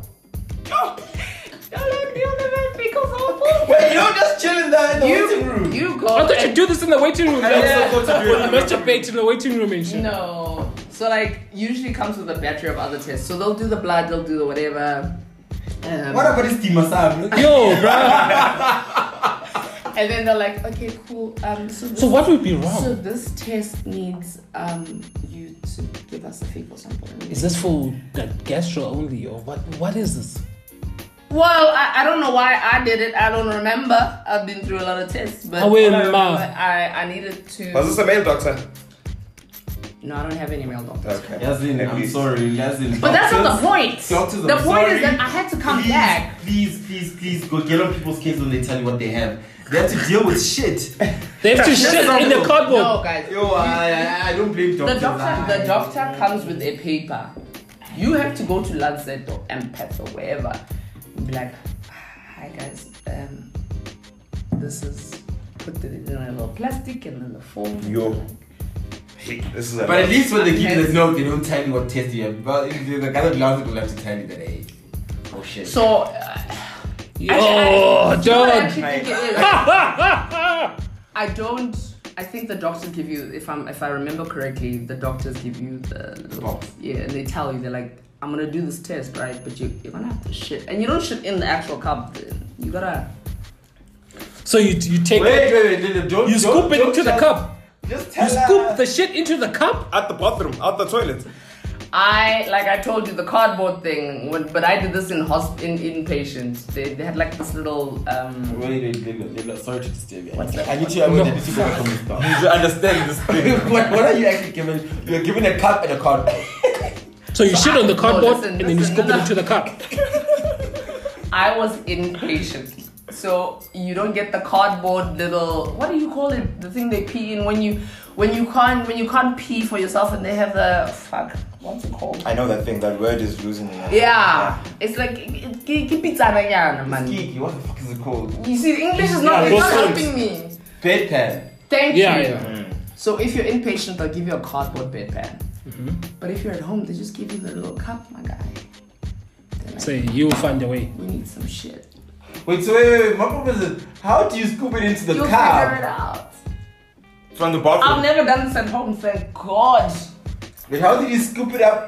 S1: Don't let me on the fecal sample.
S4: Wait, you don't just chill in the, in the waiting
S1: You,
S4: room.
S1: you go.
S2: I thought you
S1: and-
S2: do this in the waiting room.
S3: I
S2: Like,
S3: also thought to do it in the
S2: masturbate in the waiting room and shit.
S1: No. So like usually comes with a battery of other tests. So they'll do the blood, they'll do the whatever. Um,
S4: What about this team massage?
S2: Yo, bro.
S1: And then they're like, okay, cool. Um, so this,
S2: So what would be
S1: So
S2: wrong?
S1: this test needs um you to give us a fecal sample.
S2: Is this for like gastro only or what? What is this?
S1: Well, I, I don't know why I did it. I don't remember. I've been through a lot of tests, but
S2: Oh, wait,
S1: all I,
S2: ma.
S1: remember, I I needed to.
S3: Was this a male doctor?
S1: No, I don't have any male doctors.
S3: Okay.
S4: Yazin,
S3: At
S4: I'm
S3: least.
S4: sorry. Yazin,
S1: But that's not the point.
S4: Doctors,
S1: the
S4: I'm
S1: point
S4: sorry.
S1: is that I had to come
S4: please,
S1: back.
S4: Please, please, please go get on people's case when they tell you what they have. They have to deal with shit.
S2: They have to
S4: Just
S2: shit in the
S4: sample.
S2: cardboard.
S1: No, guys.
S4: Yo, I, I, I don't blame
S1: The
S4: doctors.
S1: doctor, the
S4: I-
S1: doctor comes with a paper. You have to go to Lancet or Empath or wherever. And be like, hi guys, um, this is put it in a little plastic and then the foam.
S3: Yo. Hey, this is a
S4: But at least when they give you
S1: Yes.
S4: the note, they don't tell you what test you have. But if the guy that loves it will have to tell you that, hey, oh shit.
S1: So, uh,
S2: Yo,
S1: actually, I, you know what I
S2: dog.
S1: actually think it is. I don't. I think the doctors give you, if I'm, if I remember correctly, the doctors give you the little
S4: Box.
S1: yeah, and they tell you they're like, I'm gonna do this test, right? But you, you're gonna have to shit, and you don't shit in the actual cup. You gotta.
S2: So you you take
S4: wait,
S2: it,
S4: wait, wait, wait, don't
S2: you
S4: don't-
S2: scoop it
S4: don't
S2: into the
S4: tell-
S2: cup.
S4: Just
S2: You
S4: tell
S2: scoop
S4: her.
S2: the shit into the cup.
S3: Out the bathroom, out the toilet.
S1: I like I told you the cardboard thing, when, but I did this in hosp in inpatient. They, they had like this little um.
S4: Wait, wait, wait, wait, wait, sorry to disturb you.
S1: What's that?
S4: I need to, I
S2: No.
S4: need to go from this down.
S3: You understand this thing.
S4: what, what are you actually given? You're given a cup and a cardboard.
S2: So you shit on the
S1: no,
S2: cardboard
S1: listen,
S2: and then you
S1: listen,
S2: scoop
S1: no,
S2: it
S1: no.
S2: into the cup.
S1: I was inpatient, so you don't get the cardboard little. What do you call it? The thing they pee in when you when you can't when you can't pee for yourself, and they have the fuck. What's it called?
S3: I know that thing. That word is losing me.
S1: Yeah, it's like keep it man.
S4: Kiki, what the fuck is it called?
S1: You see, English is not,
S2: Yeah,
S1: it's not
S2: those
S1: helping me.
S4: Bedpan.
S1: Thank
S2: Yeah,
S1: you.
S2: yeah.
S1: So if you're inpatient, they'll give you a cardboard bedpan.
S2: Mm-hmm.
S1: But if you're at home, they just give you the little cup, my guy. They're like,
S2: Say you'll find a way.
S1: we need some shit.
S4: Wait, so wait, wait, wait, my problem is, how do you scoop it into the
S1: You'll figure it
S4: cup?
S1: out.
S3: From the
S1: I've
S3: bathroom.
S1: never done this at home, thank God.
S4: Wait, how did you scoop it up?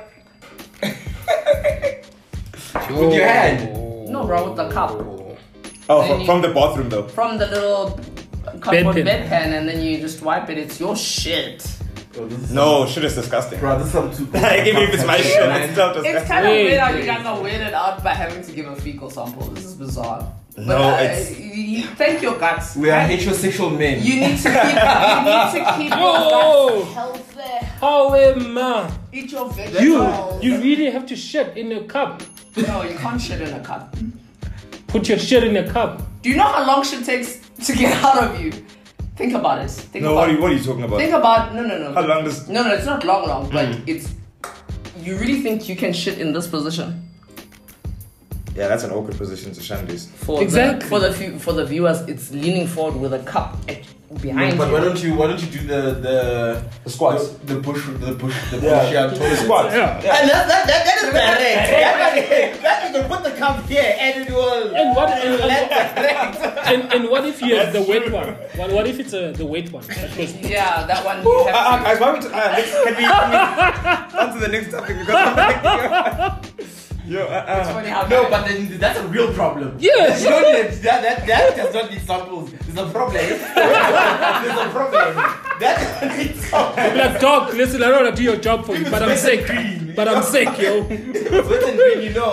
S4: With your hand?
S1: No, bro, with the cup.
S3: Oh,
S1: Then
S3: from,
S1: you-
S3: from the bathroom though.
S1: From the little cardboard
S2: Bedpan.
S1: bedpan, and then you just wipe it. It's your shit.
S4: Oh, this is
S3: No, shit is disgusting.
S4: Bro, this is some too.
S3: Like, even if it's my shit, it's still
S1: It's
S3: disgusting.
S1: kind of
S2: Wait,
S1: weird how
S2: wait.
S1: you guys are weirded out by having to give a fecal sample. This is bizarre.
S3: No,
S1: uh,
S3: it's-
S1: you, you, thank your guts.
S4: We are
S1: Right?
S4: heterosexual men.
S1: You need to keep, you need to keep your
S2: Yo!
S1: guts healthy.
S2: Holy man.
S1: Eat your
S2: You
S1: vegetables.
S2: you really have to shit in a cup.
S1: No, you can't shit in a cup.
S2: Put your shit in a cup.
S1: Do you know how long shit takes to get out of you? Think about it. Think
S3: No,
S1: about
S3: what are, you, what are you talking about?
S1: Think about no no no.
S3: How long does-
S1: No no, it's not long long, but
S3: Mm.
S1: it's. You really think you can shit in this position?
S3: Yeah, that's an awkward position to shandies.
S1: For
S2: Exactly.
S1: the, for the few, for the viewers, it's leaning forward with a cup at, behind
S4: but
S1: you.
S4: why don't you why don't you do the the
S3: The squats.
S4: the, the push the push the
S3: Yeah.
S4: push up
S3: The squats.
S2: Yeah.
S4: And that, that, that, that is direct. That you can put the cup here and it will.
S2: And what and,
S4: Let direct.
S2: and, and what if you have the wet one? What, what if it's a, the wet one? That goes-
S1: Yeah, that one.
S3: Ooh,
S1: You
S3: uh, uh,
S1: have
S3: guys, why we t- uh, next, can we, can we on to the next topic because I'm like, yo, uh,
S1: to, it's
S3: uh,
S1: funny how
S4: No,
S1: guys-
S4: but then that's a real problem.
S2: Yes.
S4: You don't need that, that, that does not need samples. There's a problem. There's a problem. That doesn't need samples.
S2: Like, dog, listen, I don't want to do your job for you, but I'm sick. But I'm sick, yo.
S4: If it's wet and green, you know. There's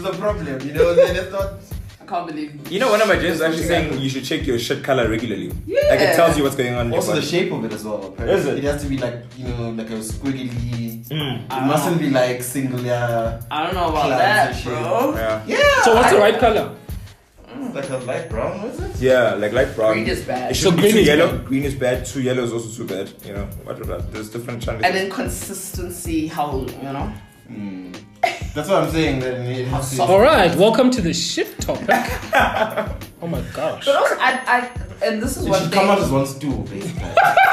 S4: there's a problem, you know. Then it's not.
S1: I can't believe.
S3: You know, one of my gyms is actually
S1: This
S3: saying
S1: is
S3: you should check your shit color regularly.
S1: Yeah.
S3: Like it tells you what's going on. in
S4: Also,
S3: your
S4: the
S3: body.
S4: shape of it as well. Apparently.
S3: Is it?
S4: It has to be like you know, like a squiggly.
S3: Mm.
S4: It mustn't be like singular.
S1: I don't know about
S4: Clouds
S1: that,
S4: and shit.
S1: bro.
S3: Yeah.
S4: Yeah.
S2: So what's the
S1: I-
S2: right color?
S4: It's like a light brown, was it?
S3: Yeah, like light brown.
S1: Green is bad.
S3: It
S2: So
S3: should be
S2: green
S3: too
S2: is
S3: yellow.
S2: bad.
S3: Green is bad. Too yellow is also too bad. You know, whatever. There's different chances.
S1: And then consistency, how you know.
S4: Mm. That's what I'm saying. That it has to.
S1: soft-
S2: All right, welcome to the shit topic. Oh my gosh.
S1: But also, I, I, and this is
S4: It
S1: one
S4: should
S1: thing.
S4: come out as one stool, basically.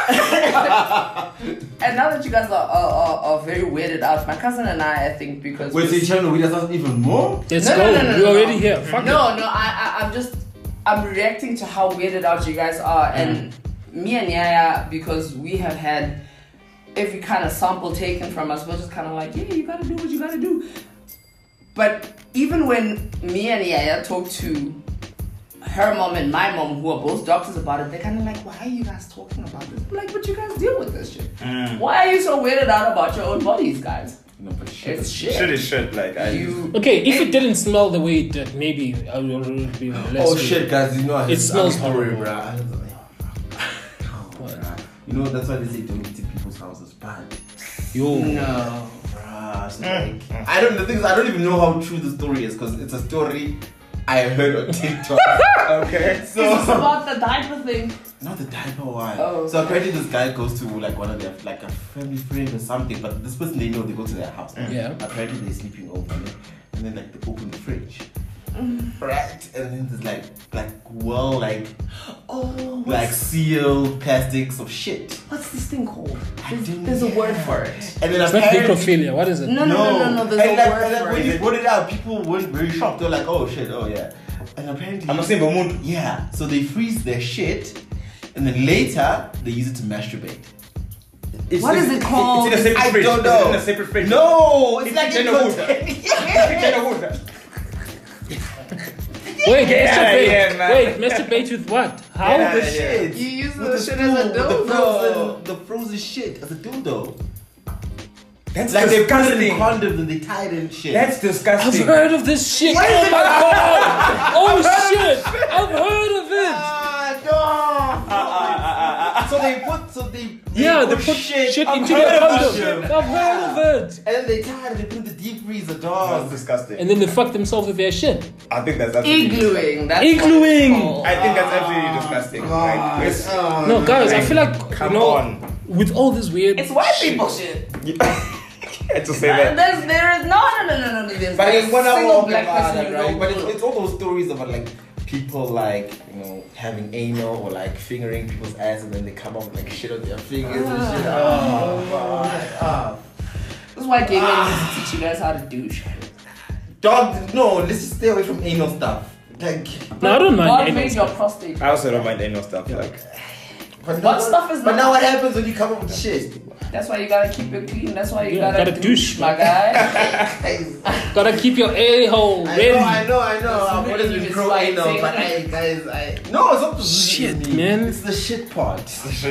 S1: And now that you guys are, are, are, are very weirded out, my cousin and I, I think because
S4: Wait, so
S1: we're-
S4: you're trying to weed us out even more?
S2: Let's
S1: No,
S2: go.
S1: no, no, no,
S2: We're
S1: no,
S2: already
S1: no.
S2: here. Fuck
S1: no,
S2: it.
S1: no, I, I, I'm just, I'm reacting to how weirded out you guys are, and me and Yaya, because we have had every kind of sample taken from us, we're just kind of like, yeah, you gotta do what you gotta do. But even when me and Yaya talk to her mom and my mom, who are both doctors, about it, they're kind of like, why are you guys talking about this? I'm like, but you guys deal with this shit.
S3: Mm.
S1: Why are you so weirded out about your own bodies, guys?
S4: No, but shit.
S1: It's shit.
S3: Shit is shit. Like I.
S1: You,
S2: Okay, if it didn't smell the way it did, maybe I would be less.
S4: Oh
S2: weird.
S4: shit, guys! You know I
S2: It smells
S4: I'm sorry,
S2: horrible.
S4: bruh.
S2: What?
S4: You know that's why they say don't eat in people's houses, bad.
S2: Yo.
S1: no.
S4: Bruh, it's like, I don't. The thing is, I don't even know how true the story is because it's a story I heard on TikTok.
S3: Okay.
S1: So it's
S4: So
S1: about the diaper thing.
S4: not the diaper one.
S1: Oh,
S4: So
S1: okay.
S4: apparently this guy goes to like one of their like a family friend or something, but this person they know they go to their house.
S2: Yeah.
S4: Apparently they're sleeping over, and then, and then like they open the fridge.
S1: Mm.
S4: Right, and then there's like, like, well, like,
S1: Oh,
S4: like
S1: what's,
S4: sealed plastics of shit.
S1: what's this thing called?
S4: I
S1: There's,
S4: don't-
S1: there's a word for it.
S4: And then
S2: It's not
S4: apparently,
S2: necrophilia. What is it?
S1: No, no, no, no, no. There's
S4: and
S1: a
S4: like,
S1: word
S4: and like
S1: for
S4: when
S1: it.
S4: you put it out, people weren't very shocked. They're like, oh shit, oh yeah. And apparently,
S3: I'm not saying Bermuda.
S4: yeah. So they freeze their shit, and then later they use it to masturbate.
S3: It's,
S1: What
S3: it's,
S1: is it called?
S3: It's in a separate
S4: I
S3: fridge.
S4: don't
S3: It's
S4: know.
S3: in a separate fridge.
S4: No, it's,
S3: It's
S4: like
S3: in
S4: a
S3: the
S4: container.
S3: water.
S2: Wait,
S3: Yeah,
S2: masturbate.
S3: yeah, man.
S2: Wait, masturbate with what? How?
S3: Yeah,
S4: The
S3: yeah.
S4: shit.
S1: You use
S4: With
S1: the shit as a
S4: spoon, with the
S1: dildo.
S4: frozen, the frozen shit as a dildo.
S3: That's
S4: Like they put it in
S3: disgusting.
S4: condoms and they tie it in shit.
S3: That's
S2: I've
S3: disgusting.
S2: heard of this shit.
S4: What is
S2: Oh
S4: it?
S2: my god! Oh shit! I've heard of it.
S4: Ah, no. So they put, so they, they
S2: Yeah, they
S4: put
S2: put
S4: shit,
S2: shit
S4: I've
S2: into
S4: heard
S2: their
S4: of
S2: condom.
S4: shit.
S2: I've heard of it.
S4: And then they tie it, they put it in the deep freezer,
S3: That's
S4: dog.
S3: disgusting.
S2: And then they fuck themselves with their shit.
S3: I think that's absolutely
S1: Iglooing. That's
S2: Iglooing.
S1: what it's called.
S3: I think that's absolutely disgusting. Like, it's,
S4: Oh,
S2: No, guys, I feel like
S3: Come
S2: you know,
S3: on.
S2: with all this weird.
S1: It's white
S2: shit-
S1: people shit.
S3: I had to say
S1: Uh,
S3: that.
S1: There's, there is no, no, no, no, no, no. There's
S4: But
S1: not a
S4: it's when I
S1: single
S4: walk
S1: black
S4: about
S1: person
S4: it,
S1: you
S4: right?
S1: know
S4: But
S1: who-
S4: it's, it's all those stories about like people like, you know, having anal or like fingering people's ass and then they come up with like shit on their fingers and shit. Oh, God. Ah.
S1: This is why gay men need to teach you guys how to douche.
S4: Dog, no, let's just stay away from anal stuff. Like,
S2: No, I don't mind
S1: God
S2: anal
S1: made your
S2: stuff.
S1: prostate.
S3: I also don't mind anal stuff. Like,
S4: but
S1: What
S4: now-
S1: stuff is
S4: But
S1: not-
S4: now what happens when you come up with shit?
S1: That's why you gotta keep it clean. That's why you
S2: Yeah,
S1: gotta,
S2: gotta
S1: douche,
S2: douche,
S1: my guy.
S4: Guys,
S2: Gotta keep your a hole
S4: I
S2: ready.
S4: know, I know, I know.
S1: It's
S4: I've always
S1: really
S4: been pro anal,
S1: exciting.
S4: but I, guys, I. No, it's not the
S2: Shit,
S4: me.
S2: man.
S4: It's the shit part.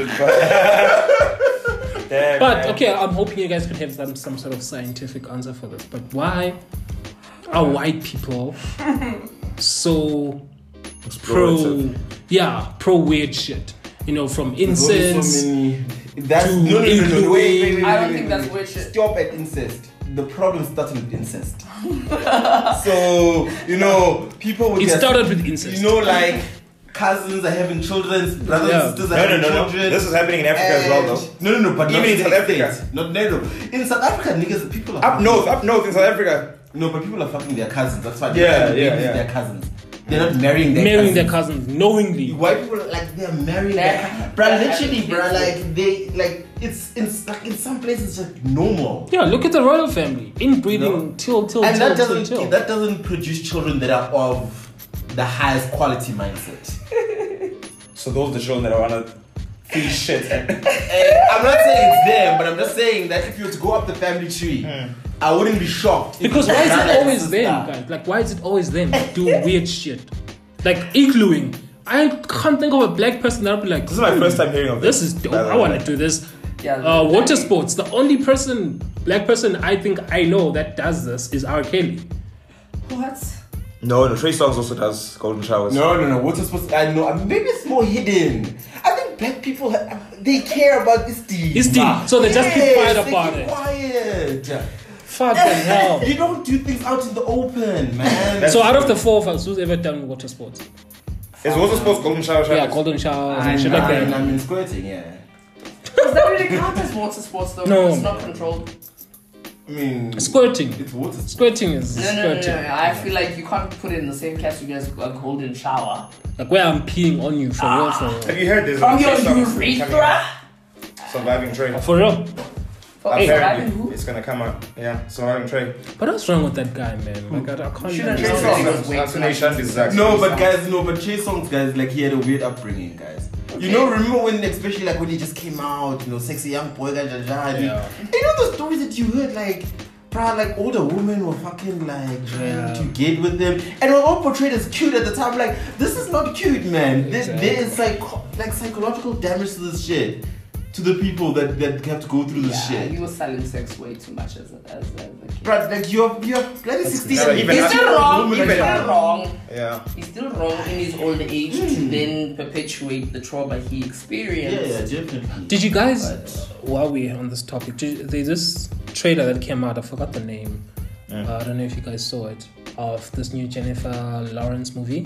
S3: damn,
S2: But
S3: man.
S2: okay, I'm hoping you guys could have some some sort of scientific answer for this. But why are white people so pro?
S3: Explorative.
S2: Yeah, pro weird shit. You know, from
S4: There's only
S2: incense.
S4: so many. That's
S2: to
S4: no, no, no, no, no, wait, wait, wait, wait,
S1: I don't
S4: wait,
S1: think
S4: wait,
S1: that's
S4: wait.
S1: weird shit.
S4: Stop at incest. The problem started with incest. So you know, people with
S2: It
S4: their-
S2: started with incest.
S4: You know, like cousins are having children, brothers
S2: Yeah.
S4: and sisters are
S3: No, no,
S4: having
S3: no, no.
S4: children.
S3: This is happening in Africa as well, though.
S4: No, no, no, but
S3: Even
S4: not
S3: in
S4: the
S3: South Africa.
S4: States. Not no, no. In South Africa, niggas, people are
S3: Up north, up north in South Africa.
S4: No, but people are fucking their cousins. That's why.
S3: Yeah,
S4: they're having
S3: yeah,
S4: babies with
S3: yeah.
S4: Their cousins. They're not marrying their
S2: marrying
S4: cousins.
S2: their cousins knowingly.
S4: White people like they're marrying
S1: They're-
S4: their bruh,
S1: they're
S4: literally,
S1: having
S4: bruh,
S1: kids.
S4: like they like it's in like in some places it's like normal.
S2: Yeah, look at the royal family, inbreeding
S4: No.
S2: till till
S4: And
S2: till
S4: that
S2: till
S4: doesn't
S2: till.
S4: that doesn't produce children that are of the highest quality mindset.
S3: So those are the children that are on a feed shit. And
S4: And I'm not saying it's them, but I'm just saying that if you were to go up the family tree, I wouldn't be shocked. if
S2: Because
S4: it was
S2: why is
S4: brother
S2: it
S4: and
S2: always
S4: sister.
S2: them, guys? Like, why is it always them that do weird shit? Like iglooing. I can't think of a black person that would be like,
S3: this is my first time hearing of
S2: this
S3: this.
S2: is dope.
S3: by the
S2: I
S3: way.
S2: want to do this.
S1: Yeah,
S2: Uh, water
S1: exactly.
S2: sports. The only person, black person I think I know that does this is R. Kelly.
S1: What?
S3: No, no, Trey Songz also does golden showers.
S4: No, no, no. Water sports. I know. I mean, maybe it's more hidden. I think black people ha- they care about this deed.
S2: It's deep, so they just keep quiet
S4: they
S2: about
S4: keep
S2: it.
S4: Quiet.
S2: Fucking hell.
S4: You don't do things out in the open, man.
S2: So out of the four of us, who's ever done water sports?
S3: Is water sports golden shower showers?
S2: Yeah, golden showers
S1: I
S2: and shit
S1: know.
S2: like
S4: I mean,
S2: that.
S4: I mean, squirting, yeah.
S1: Does that really count as water sports though?
S2: No.
S1: It's not controlled.
S4: I mean,
S2: Squirting.
S4: it's water. sports.
S2: Squirting is
S1: No, no, no, no,
S2: squirting.
S1: no. I feel like you can't put it in the same category as a golden shower.
S2: Like where I'm peeing on you for real, for
S3: Have you heard this?
S1: From your
S3: Trey Songz coming
S1: urethra?
S3: out. Surviving Trey.
S2: for real.
S1: For
S2: Hey.
S1: surviving
S3: Apparently,
S1: who?
S3: it's gonna come out. Yeah, surviving Trey.
S2: But what's wrong with that guy, man? Like I, I can't.
S1: Shouldn't
S3: Trey
S1: know.
S2: understand.
S3: Songz,
S1: Wait,
S3: vaccination
S1: wait.
S3: is actually-
S4: No, but guys, no, but Trey Songz, guys, like he had a weird upbringing, guys. You know, remember when, especially like when he just came out, you know, sexy young boy, da, da, da, and he-
S2: Yeah.
S4: you know the stories that you heard, like, bruh, like older women were fucking like trying
S2: Yeah.
S4: to get with them, and it was all portrayed as cute at the time. Like, this is not cute, man. There,
S2: Exactly.
S4: there is psycho- like psychological damage to this shit, to the people that, that have to go through this
S1: Yeah,
S4: shit.
S1: he was selling sex way too much as a, as a, as a kid.
S4: Bruh, like you're you're bloody sixteen.
S3: No,
S4: and
S3: even
S1: He's
S3: after-
S1: still wrong.
S4: woman
S1: He's
S4: like
S1: still
S4: that.
S1: wrong.
S3: Yeah.
S1: He's still wrong in his old age to then perpetuate the trauma he
S4: Yeah,
S1: experienced.
S4: yeah, definitely.
S2: Did you guys,
S1: But-
S2: while we're on this topic, did, there's this trailer that came out. I forgot the name.
S3: Mm.
S2: Uh, I don't know if you guys saw it. Of this new Jennifer Lawrence movie.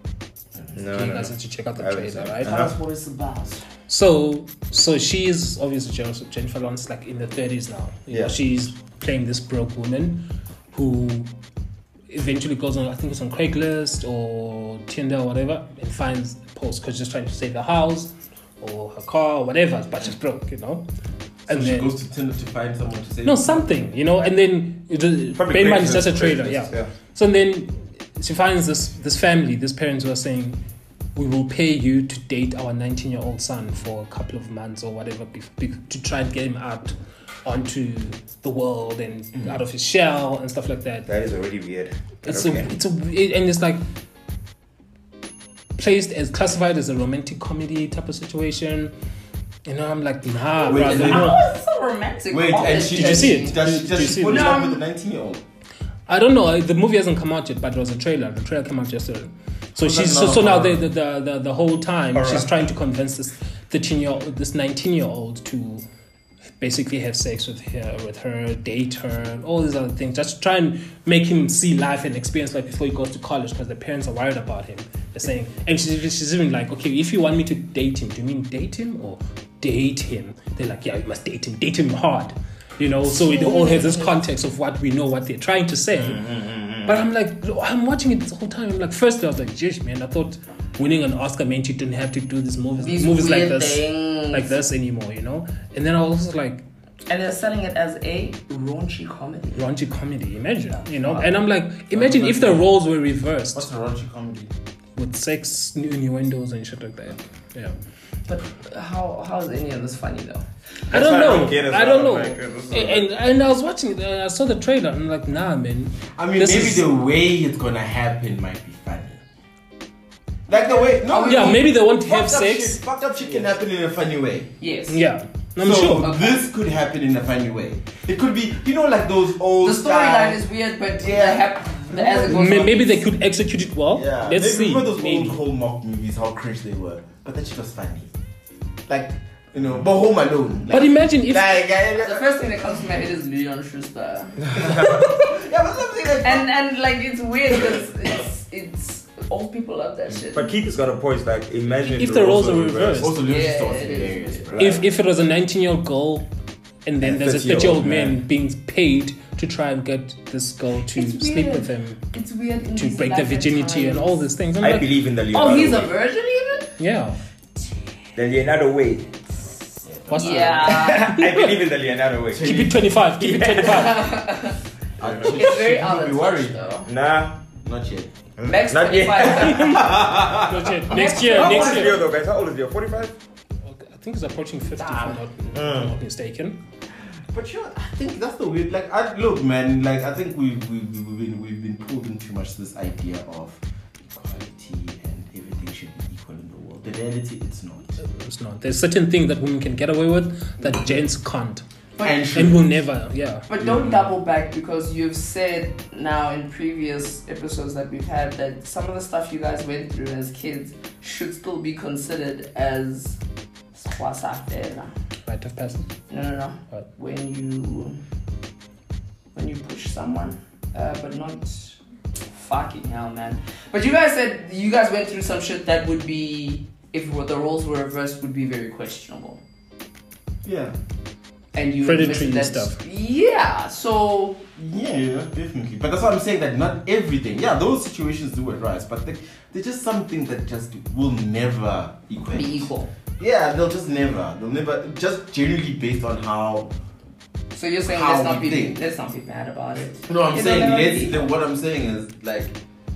S3: No,
S2: Okay, you
S3: no,
S2: guys
S3: no.
S2: have to check out the
S3: I haven't
S2: trailer,
S3: seen it.
S2: right?
S3: Uh-huh.
S1: That's what it's about.
S2: So, so she's obviously Jennifer Jennifer Lawrence, like in the thirties now. You know,
S3: Yeah.
S2: she's playing this broke woman who eventually goes on, I think it's on Craigslist or Tinder or whatever, and finds a post because she's trying to save the house or her car or whatever, but she's broke, you know.
S4: So
S2: And
S4: she
S2: then
S4: goes to Tinder to find someone to say
S2: no something, you know, and then it,
S3: Probably
S2: bear in mind it's
S3: Craigslist,
S2: just a trailer,
S3: Craigslist,
S2: yeah.
S3: yeah.
S2: So then she finds this this family, these parents who are saying, we will pay you to date our nineteen-year-old son for a couple of months or whatever be, be, to try and get him out onto the world and
S3: Mm-hmm.
S2: out of his shell and stuff like that.
S3: That is already weird. But
S2: It's
S3: okay.
S2: a, it's a, it, and it's like placed as classified as a romantic comedy type of situation. You know, I'm like, nah,
S4: Wait,
S2: brother.
S4: is
S2: You
S4: it-
S2: know,
S1: How is this a romantic
S4: Wait,
S1: comedy?
S4: and she
S2: Did you
S4: and
S2: see
S4: she-
S2: it?
S4: Does she,
S2: Did
S4: does
S2: you
S4: she
S2: see
S4: fall
S2: it?
S4: in
S1: No.
S4: love with the nineteen-year-old?
S2: I don't know. The movie hasn't come out yet, but it was a trailer. The trailer came out yesterday. So
S4: Oh,
S2: she's
S4: that's
S2: so,
S4: not
S2: so now
S4: horror.
S2: the, the the the whole time
S3: Horror.
S2: she's trying to convince this thirteen year old, this nineteen year old to basically have sex with her, with her, date her, and all these other things. Just to try and make him see life and experience life before he goes to college, because the parents are worried about him. They're saying, and she's, she's even like, okay, if you want me to date him, do you mean date him or date him? They're like, yeah, you must date him, date him hard. You know, so it all has this context of what we know, what they're trying to say. But I'm like, I'm watching it this whole time. I'm like, first I was like, jeez, man, I thought winning an Oscar meant you didn't have to do these movies,
S1: These
S2: movies like
S1: weird
S2: this,
S1: things.
S2: like this anymore, you know. And then I was also like,
S1: And they're selling it as a raunchy comedy.
S2: raunchy comedy, imagine, you know. And I'm like, imagine if the roles were reversed
S4: What's a raunchy comedy?
S2: with sex innuendos and shit like that. Yeah,
S1: But how how is any of this funny though?
S2: I
S3: That's
S2: don't
S3: why I
S2: know.
S3: don't get it,
S2: I don't
S3: so
S2: know.
S3: I'm like, this is
S2: and, and and I was watching it. And I saw the trailer. And I'm like, nah, man.
S4: I mean,
S2: This
S4: maybe
S2: is-
S4: the way it's gonna happen might be funny. Like the way, no,
S2: Yeah, maybe they want to have
S4: fucked up
S2: sex.
S4: Shit, fucked up shit can happen in a funny way.
S1: Yes.
S2: Yeah, I'm
S4: so
S2: sure.
S1: Okay.
S4: this could happen in a funny way. It could be, you know, like those old.
S1: The storyline is weird, but
S4: Yeah.
S1: the hap- the, as it goes
S2: May-
S1: on,
S2: Maybe they
S1: it's-
S2: could execute it well.
S4: Yeah,
S2: Let's
S4: maybe,
S2: see.
S4: Remember those
S2: Maybe.
S4: old Hallmark movies? How cringe they were, but that shit was funny. Like, you know, but Home Alone. Like,
S2: But imagine if
S4: like,
S1: The
S4: uh,
S1: first thing that comes to my head is Leon Schuster,
S4: yeah, but something like
S1: and and like it's weird because it's it's old people love that shit.
S3: But Keith has got a point. Like, imagine
S2: If the roles are reversed.
S4: also Leon
S1: Yeah,
S4: Schuster was
S1: it is.
S4: hilarious, bro.
S2: if if it was a nineteen year old girl and then
S3: And
S2: there's a
S3: thirty-year-old
S2: thirty year old man
S3: man.
S2: being paid to try and get this girl to
S1: It's
S2: sleep
S1: weird.
S2: with him,
S1: It's weird in
S2: to
S1: these
S2: break their
S1: latter
S2: virginity and
S1: times.
S2: all these things. I'm
S3: I
S2: like,
S3: believe in the Leonardo
S1: Oh, he's a
S3: way.
S1: virgin even?
S2: yeah.
S3: The Leonardo way.
S2: What's
S1: Yeah.
S3: I believe in the Leonardo way.
S2: Keep it twenty-five. Keep it twenty-five.
S4: Uh,
S1: It's very
S4: should
S1: out
S4: we
S1: of
S4: be
S1: touch
S4: worried?
S1: though.
S3: Nah.
S4: Not yet.
S1: Max
S3: Not yet.
S1: twenty-five.
S2: Not yet. Next year.
S3: How old
S2: Next
S3: is
S2: year.
S3: Leo though, guys? How old is Leo? forty-five?
S2: I think it's approaching fifty. If I'm not, if
S3: Mm.
S2: I'm not mistaken.
S4: But you know, I think that's the weird. Like, I, look, man. Like, I think we we we we've been we've been pulled in too much this idea of equality and everything should be equal in the world. The reality, it's not.
S2: It's not. There's certain things that women can get away with that gents can't.
S1: But,
S4: and should.
S2: and will never. Yeah.
S1: but don't double back, because you've said now in previous episodes that we've had that some of the stuff you guys went through as kids should still be considered as swasafela.
S2: Rite of passage.
S1: No, no, no.
S2: What?
S1: When you when you push someone, uh, but not fucking hell, man. But you guys said you guys went through some shit that would be, if the roles were reversed, would be very questionable.
S4: Yeah.
S1: And you
S2: Predatory
S1: admitted that,
S2: stuff.
S1: Yeah. So
S4: Yeah, yeah, definitely. But that's what I'm saying, that not everything. Yeah, those situations do arise, but they, they're just something that just will never equate.
S1: be equal.
S4: Yeah, they'll just never. They'll never. Just generally based on how.
S1: So you're saying
S4: How
S1: let's not
S4: we
S1: be
S4: think.
S1: let's not be mad about it.
S4: No, I'm
S1: It'll
S4: saying
S1: never
S4: let's.
S1: be
S4: The,
S1: equal.
S4: what I'm saying is like,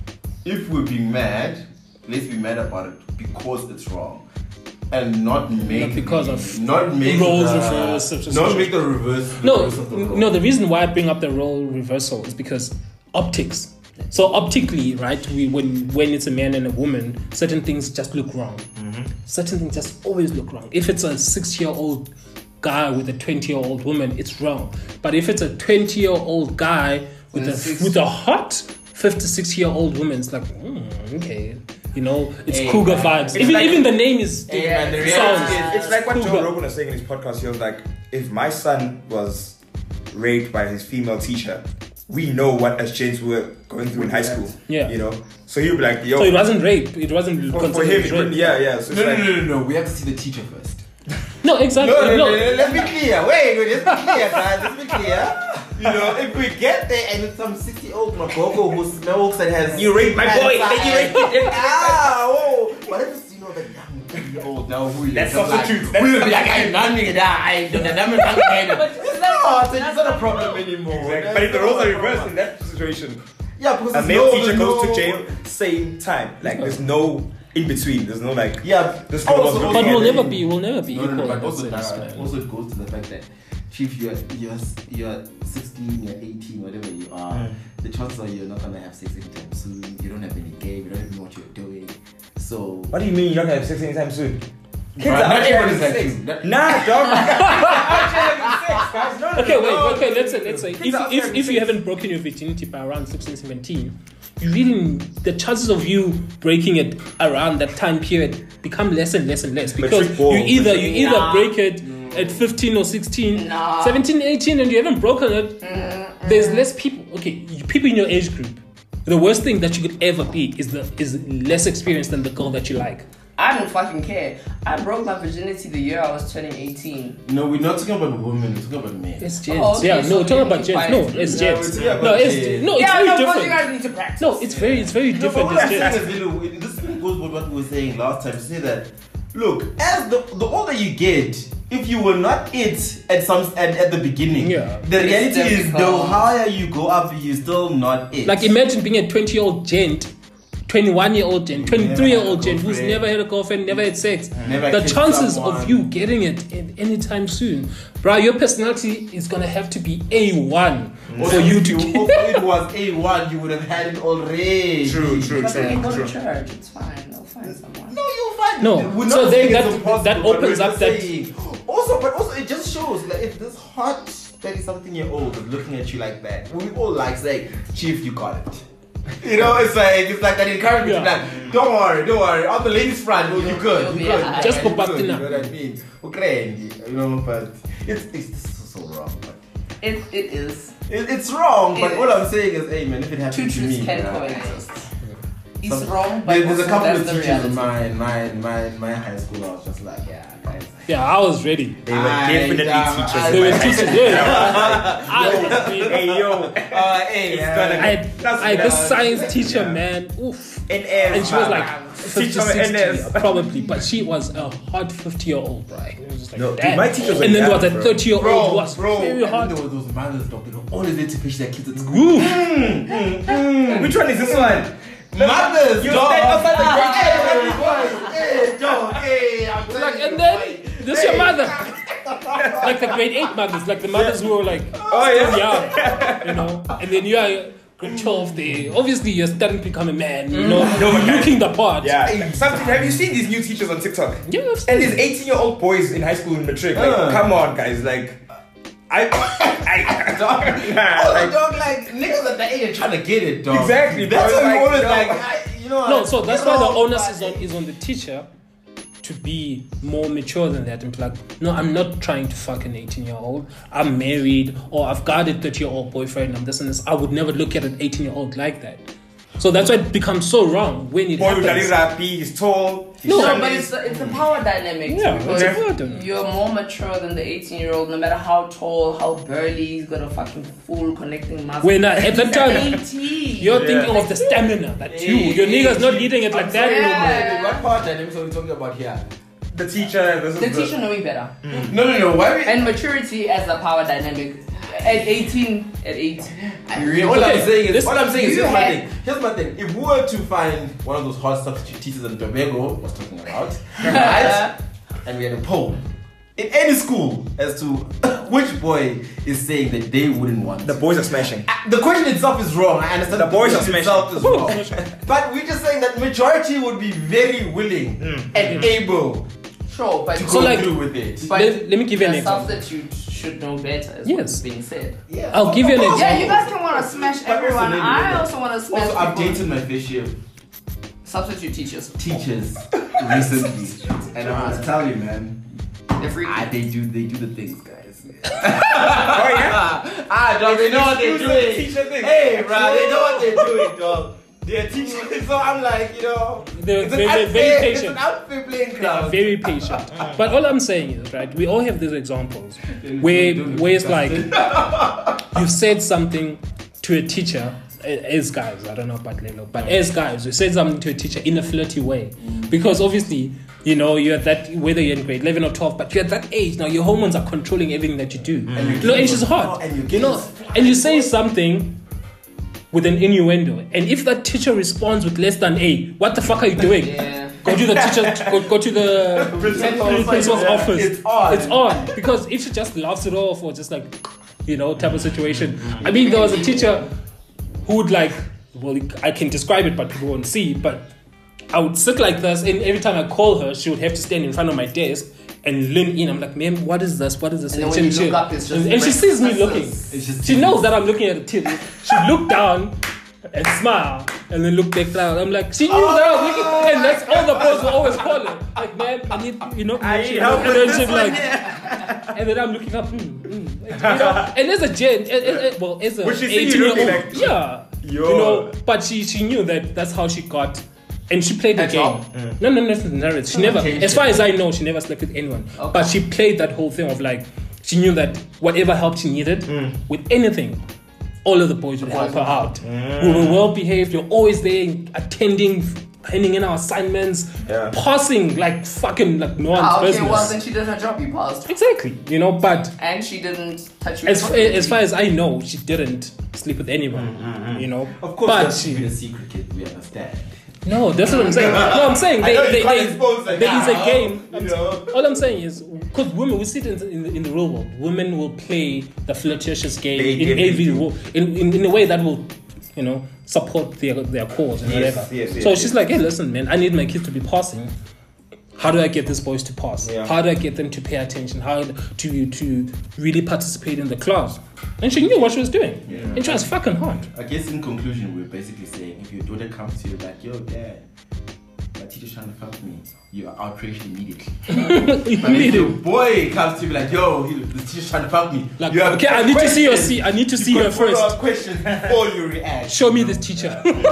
S4: if we're being mad, let's be mad about it because it's wrong, and not make
S2: Not because
S4: the-
S2: of
S4: not make
S2: roles
S4: the,
S2: reverse, such as
S4: not
S2: such.
S4: make the reverse. the
S2: No,
S4: reverse of the role.
S2: no. The reason why I bring up the role reversal is because optics. So optically, right? We when when it's a man and a woman, certain things just look wrong. Certain things just always look wrong. If it's a six-year-old guy with a twenty-year-old woman, it's wrong. But if it's a twenty-year-old guy with
S1: With a
S2: a
S1: six-
S2: with a hot fifty-six-year-old woman, it's like, mm, okay, you know, it's
S4: Hey,
S2: cougar
S4: man.
S2: vibes.
S3: It's
S2: Even
S3: like-
S2: even the name is
S4: Hey, man, the
S2: sounds.
S4: reality is-
S3: It's like what Joe
S2: Cougar.
S3: Rogan was saying in his podcast. He was like, if my son was raped by his female teacher, we know what as James were going through in high school.
S2: Yeah.
S3: You know? So he'll be like, yo.
S2: So it wasn't rape. It wasn't
S3: for, for
S2: considered
S3: him,
S2: rape.
S3: it wouldn't- yeah, yeah. So it's
S4: No, no,
S3: like,
S4: no, no, no. We have to see the teacher first.
S2: No, exactly.
S4: No, no,
S2: No,
S4: no, no, let's be clear. Wait, wait, let's be clear, guys. Let's be clear. You know, if we get there and it's some sixty-old Magogo who smokes and has
S3: You raped my boy, then you raped me.
S4: Ah, whoa. What if it's, you know, the young thirty-year-old now who
S3: That's
S4: just like,
S3: substitutes. That's
S4: we'll be like, I'm not nigga, I don't know, I'm not It's not, it's not a problem anymore.
S3: Exactly. But if the roles are reversed in that situation,
S4: Yeah, because
S3: a
S4: there's
S3: male
S4: no-
S3: teacher
S4: there's
S3: goes
S4: no-
S3: to jail same time. Like there's no in between. There's no like.
S4: Yeah,
S3: This girl was
S4: also-
S3: looking
S2: but
S3: at
S2: we'll
S3: it.
S2: never be. We'll never be
S4: No, no,
S2: equal.
S4: no, but
S2: in
S4: also,
S2: that sense,
S4: uh,
S2: man.
S4: also it goes to the fact that, Chief, you're, you're, you're sixteen, you're eighteen, whatever you are,
S3: Mm.
S4: the chances are you're not gonna have sex anytime soon, you don't have any game, you don't even know what you're doing. So,
S3: What do you mean you're not gonna have sex anytime soon? Kids
S4: Bruh,
S3: are
S4: not
S3: out here
S4: everybody's
S3: having
S4: like
S3: sex.
S4: you. Not-
S3: Nah, dog. Out here having sex, guys. No, no,
S2: Okay,
S3: no,
S2: wait,
S3: no.
S2: okay, let's say, let's say,
S3: Kids are out
S2: if,
S3: here
S2: if, if
S3: having
S2: you
S3: sex.
S2: haven't broken your virginity by around sixteen, seventeen, you really, the chances of you breaking it around that time period become less and less and less because
S3: Matric ball.
S2: you either, you either
S1: Nah.
S2: break it at fifteen or sixteen,
S1: Nah.
S2: seventeen, eighteen, and you haven't broken it, there's less people, okay, you- people in your age group, the worst thing that you could ever be is the is less experienced than the girl that you like.
S1: I don't fucking care. I broke my virginity the year I was turning eighteen.
S4: no, we're not talking about women, we're talking about men.
S2: It's gents.
S1: Oh, okay,
S2: yeah,
S1: so
S2: no, talking
S1: you
S2: about
S1: need
S2: gents.
S1: to
S2: No,
S1: find-
S2: it's
S4: No,
S2: gents.
S4: it's- yeah,
S2: no,
S4: but
S2: it's
S4: gents.
S2: no, it's
S1: yeah,
S2: very
S1: no, but
S2: different.
S1: you guys need to practice.
S2: No, it's very, it's very
S4: No, but
S2: different.
S4: what
S2: It's
S4: I'm saying
S2: gents.
S4: is, Lilo, this goes with what we were saying last time. To say that, look, as the the older you get, if you were not it at some at, at the beginning,
S2: Yeah.
S4: the reality is the
S1: difficult.
S4: higher you go up, you're still not it.
S2: Like imagine being a twenty-year-old gent, twenty-one-year-old gent, twenty-three-year-old gent who's
S4: girlfriend.
S2: never had a girlfriend, never had sex.
S4: Never
S2: The
S4: kissed
S2: chances
S4: someone.
S2: of you getting it in, anytime soon, bro, your personality is gonna have to be A one
S4: Or
S2: for you
S4: if
S2: to
S4: you,
S2: get.
S4: if it was A one, you would have had it already.
S3: True, true,
S1: But when you go
S3: true,
S1: to
S3: true.
S1: church, it's fine. They'll find someone.
S4: No, you'll find
S2: No,
S4: We're not
S2: so
S4: saying
S2: then
S4: it's
S2: that-
S4: impossible,
S2: that
S4: but
S2: opens
S4: we're
S2: up
S4: just
S2: that-
S4: saying- Also, but also it just shows that if this hot thirty-something year old is looking at you like that, we all like say, Chief, you got it. You know, it's like it's like that encouragement.
S2: Yeah.
S4: Like, don't worry, don't worry. On the ladies' front, oh, you
S1: You'll-
S4: good,
S1: you'll
S4: you
S1: be
S4: good.
S1: alright.
S2: Just
S4: you
S2: for back
S4: good,
S2: to
S4: you
S2: now.
S4: know what I mean? Okay, you know, but it's it's this is so wrong. But
S1: It, it is.
S4: it, it's wrong. But
S1: It
S4: all
S1: is.
S4: I'm saying is, hey man, if it
S1: Two
S4: happens to
S1: truths
S4: me,
S1: can
S4: bruh,
S1: coexist. It's
S4: Some-
S1: wrong, but
S4: There- there's a
S1: also
S4: couple
S1: that's
S4: of
S1: the
S4: teachers
S1: reality.
S4: in my my my my high school. I was just like, yeah, guys.
S2: Yeah, I was ready.
S3: They were
S4: I-
S3: definitely
S4: I-
S3: teachers.
S4: I-
S2: They
S3: in
S2: were
S3: my high
S2: teachers.
S3: school.
S2: Yeah. I was ready.
S3: Hey yo,
S4: Uh, hey,
S3: It's
S4: uh,
S3: gonna-
S2: I had,
S3: That's
S2: I had this
S3: what-
S2: science teacher,
S3: yeah.
S2: man. Oof.
S3: N S,
S2: And she was
S3: man.
S2: like fifty,
S3: Teacher
S2: sixty,
S3: N S.
S2: probably, but she was a hot fifty-year-old, right? It was just like,
S3: No, dude,
S2: damn.
S3: my teachers were
S2: and then there
S3: young,
S2: was a
S3: bro.
S2: thirty-year-old
S4: bro,
S2: who was
S4: bro.
S2: very
S4: And then
S2: hot.
S4: there were those mothers, dog. They were always there to fetch their kids at school.
S2: Woo.
S3: Which one is this one?
S4: Mothers,
S3: You
S4: dog.
S3: stand outside the
S4: Hey, boy, hey, dog, hey, I'm telling
S2: Like,
S4: you,
S2: and then
S4: boy.
S2: this your mother. Like the grade eight mothers, like the mothers who were like
S3: Oh
S2: still
S3: yeah.
S2: young, you know. And then you are grade twelve. They obviously you're starting to become a man, you know.
S3: No, but guys-
S2: looking the part.
S3: Yeah. Something. Have you seen these new teachers on TikTok?
S2: Yeah, I've seen
S3: And
S2: it.
S3: these eighteen-year-old boys in high school in matric. Like,
S4: Uh.
S3: come on, guys. Like, I, I,
S4: dog.
S3: Nah,
S4: Also,
S3: like-
S4: dog, like niggas at that age are trying to get it, dog.
S3: Exactly,
S4: That's
S3: bro.
S4: why you
S3: Like,
S4: always
S3: no.
S4: like, I, you know.
S2: No,
S4: like,
S2: so that's
S4: you
S2: why the
S4: know,
S2: onus
S4: but-
S2: is on is on the teacher to be more mature than that and be like, no, I'm not trying to fuck an eighteen year old. I'm married, or I've got a thirty year old boyfriend. I'm this and this. I would never look at an eighteen year old like that. So that's why it becomes so wrong when it
S3: Boy,
S2: happens.
S3: Rapi, he's tall. He's
S1: No,
S3: shiny.
S1: but it's a, it's a power dynamic.
S2: Yeah,
S1: because
S2: it's a power dynamic.
S1: you're more mature than the eighteen year old, no matter how tall, how burly, he's got a fucking full connecting muscle.
S2: When I, at that time,
S1: eighteen.
S2: you're
S3: Yeah.
S2: thinking of the stamina that you,
S4: Hey,
S2: your nigga's not
S4: hey,
S2: eating it like that
S1: Yeah.
S2: anymore.
S4: What power dynamics are we talking about here?
S3: the teacher. This is
S1: the
S3: the,
S1: teacher knowing better.
S4: No, no, no. Why we?
S1: And maturity as a power dynamic. At eighteen, at eight.
S4: All I'm
S2: Okay,
S4: saying is,
S2: this-
S4: all I'm saying is,
S1: you
S4: here's my
S1: had-
S4: thing. Here's my thing. If we were to find one of those hot substitute teachers that Tobago was talking about, right? And we had a poll in any school as to which boy is saying that they wouldn't want.
S3: the boys are smashing.
S4: The question itself is wrong. I understand
S3: The boys are
S4: question
S3: smashing.
S4: itself is wrong. But we're just saying that majority would be very willing and able
S1: Sure, but
S4: to
S2: So
S4: go
S2: like-
S4: through with it.
S1: but
S2: Let- let me give you an
S1: the
S2: example.
S1: substitute should know better, is
S2: Yes.
S1: what's being said.
S4: Yeah.
S2: I'll give you an example.
S1: Yeah, you guys can want to smash
S4: But also
S1: everyone.
S4: maybe
S1: I
S4: maybe.
S1: also want to smash
S4: Also, I've
S1: people.
S4: dated my fair share of
S1: Substitute teachers.
S4: teachers recently, and I want to tell you, man,
S1: They're freaky.
S4: ah, they do they do the things, guys.
S3: Oh yeah.
S4: ah, dog, they know what they're
S3: Exclusive
S4: doing.
S3: teacher thing.
S4: Hey, bro, they know what they're doing, dog. They're teaching, so I'm like, you know,
S2: They're-
S4: it's an
S2: they're- they're
S4: unfair,
S2: very
S4: it's
S2: patient.
S4: an unfair playing
S2: They are
S4: ground.
S2: very patient. But all I'm saying is, right, we all have these examples where, where it's like you've said something to a teacher, as guys, I don't know about Lelo, but as guys, you said something to a teacher in a flirty way. Because obviously, you know, you're at that, whether you're in grade eleven or twelve, but you're at that age now, your hormones are controlling everything that you do.
S4: And
S2: You know, and she's hot.
S4: And you're
S2: You
S4: getting
S2: know, and you say something with an innuendo, and if that teacher responds with less than A, what the fuck are you doing?
S1: Yeah.
S2: Go to the teacher. Go, go to the
S3: Principal's
S2: principal's
S3: like,
S2: office.
S4: It's on.
S2: It's on because if she just laughs it off or just like, you know, type of situation. I mean, there was a teacher who would like, well, I can describe it, but people won't see. But I would sit like this, and every time I call her, she would have to stand in front of my desk and lean in. I'm like, ma'am, what is this? What is this?
S1: And then when you
S2: she,
S1: look up, it's just
S2: and, and she sees me
S1: breakfast.
S2: looking.
S4: It's just
S2: She knows that I'm looking at the T V. She looked down and smile and then look back down. I'm like, she knew that I was looking, and that's all the boys will always call her. Like, man, I need, you know,
S3: I
S2: she-
S3: need help
S2: and
S3: with
S2: then
S3: this
S2: she'd be
S3: one,
S2: like, and then I'm looking up, mm, mm, you know, and as a gen, eh, eh, eh, well, as a
S3: Would she see you
S2: eighteen year old,
S3: looking like-
S2: yeah,
S3: Yo.
S2: you know, but she she knew that that's how she got. And she played the
S1: That's
S2: game.
S1: all?
S2: No, no, no, no, no. She never,
S4: Okay.
S2: as far as I know, she never slept with anyone.
S1: Okay.
S2: But she played that whole thing of like, she knew that whatever help she needed with anything, all of the boys would help her out. We were well behaved. You're always there, attending, handing in our assignments,
S3: Yeah.
S2: passing like fucking like no one's
S1: Ah, okay,
S2: business.
S1: well then she did her job, you passed.
S2: Exactly, you know. But
S1: And she didn't touch you.
S2: as as far as I know, she didn't sleep with anyone. You know.
S4: Of course,
S2: but
S4: that's
S2: she.
S4: been a secret, kid. We understand.
S2: No, that's what I'm saying. No, I'm saying
S4: I know
S2: they,
S4: you
S2: they,
S4: can't
S2: they,
S4: expose that
S2: there is a
S4: now,
S2: game.
S4: you know.
S2: All I'm saying is, because women, we see it in, in, the, in the real world. Women will play the flirtatious game
S3: They
S2: in
S3: definitely
S2: every
S3: do.
S2: wo- in, in in a way that will, you know, support their their cause and
S3: Yes,
S2: whatever.
S3: yes, yes,
S2: so
S3: yes.
S2: she's like, hey, listen, man, I need my kids to be passing. How do I get these boys to pass?
S3: Yeah.
S2: How do I get them to pay attention? How to to really participate in the class? And she knew what she was doing,
S4: Yeah.
S2: and she was fucking hot.
S4: I guess in conclusion, we're basically saying if your daughter comes to you like, yo, dad, my teacher's trying to fuck me, you are outraged immediately. But if
S2: Immediately.
S4: your boy comes to you like, yo, he, the teacher's trying to fuck me,
S2: Like,
S4: you have
S2: okay, I need to see your
S4: questions.
S2: see. I need to
S4: You
S2: see
S4: got
S2: her first.
S4: follow-up questions before you react.
S2: Show me this teacher.
S1: And it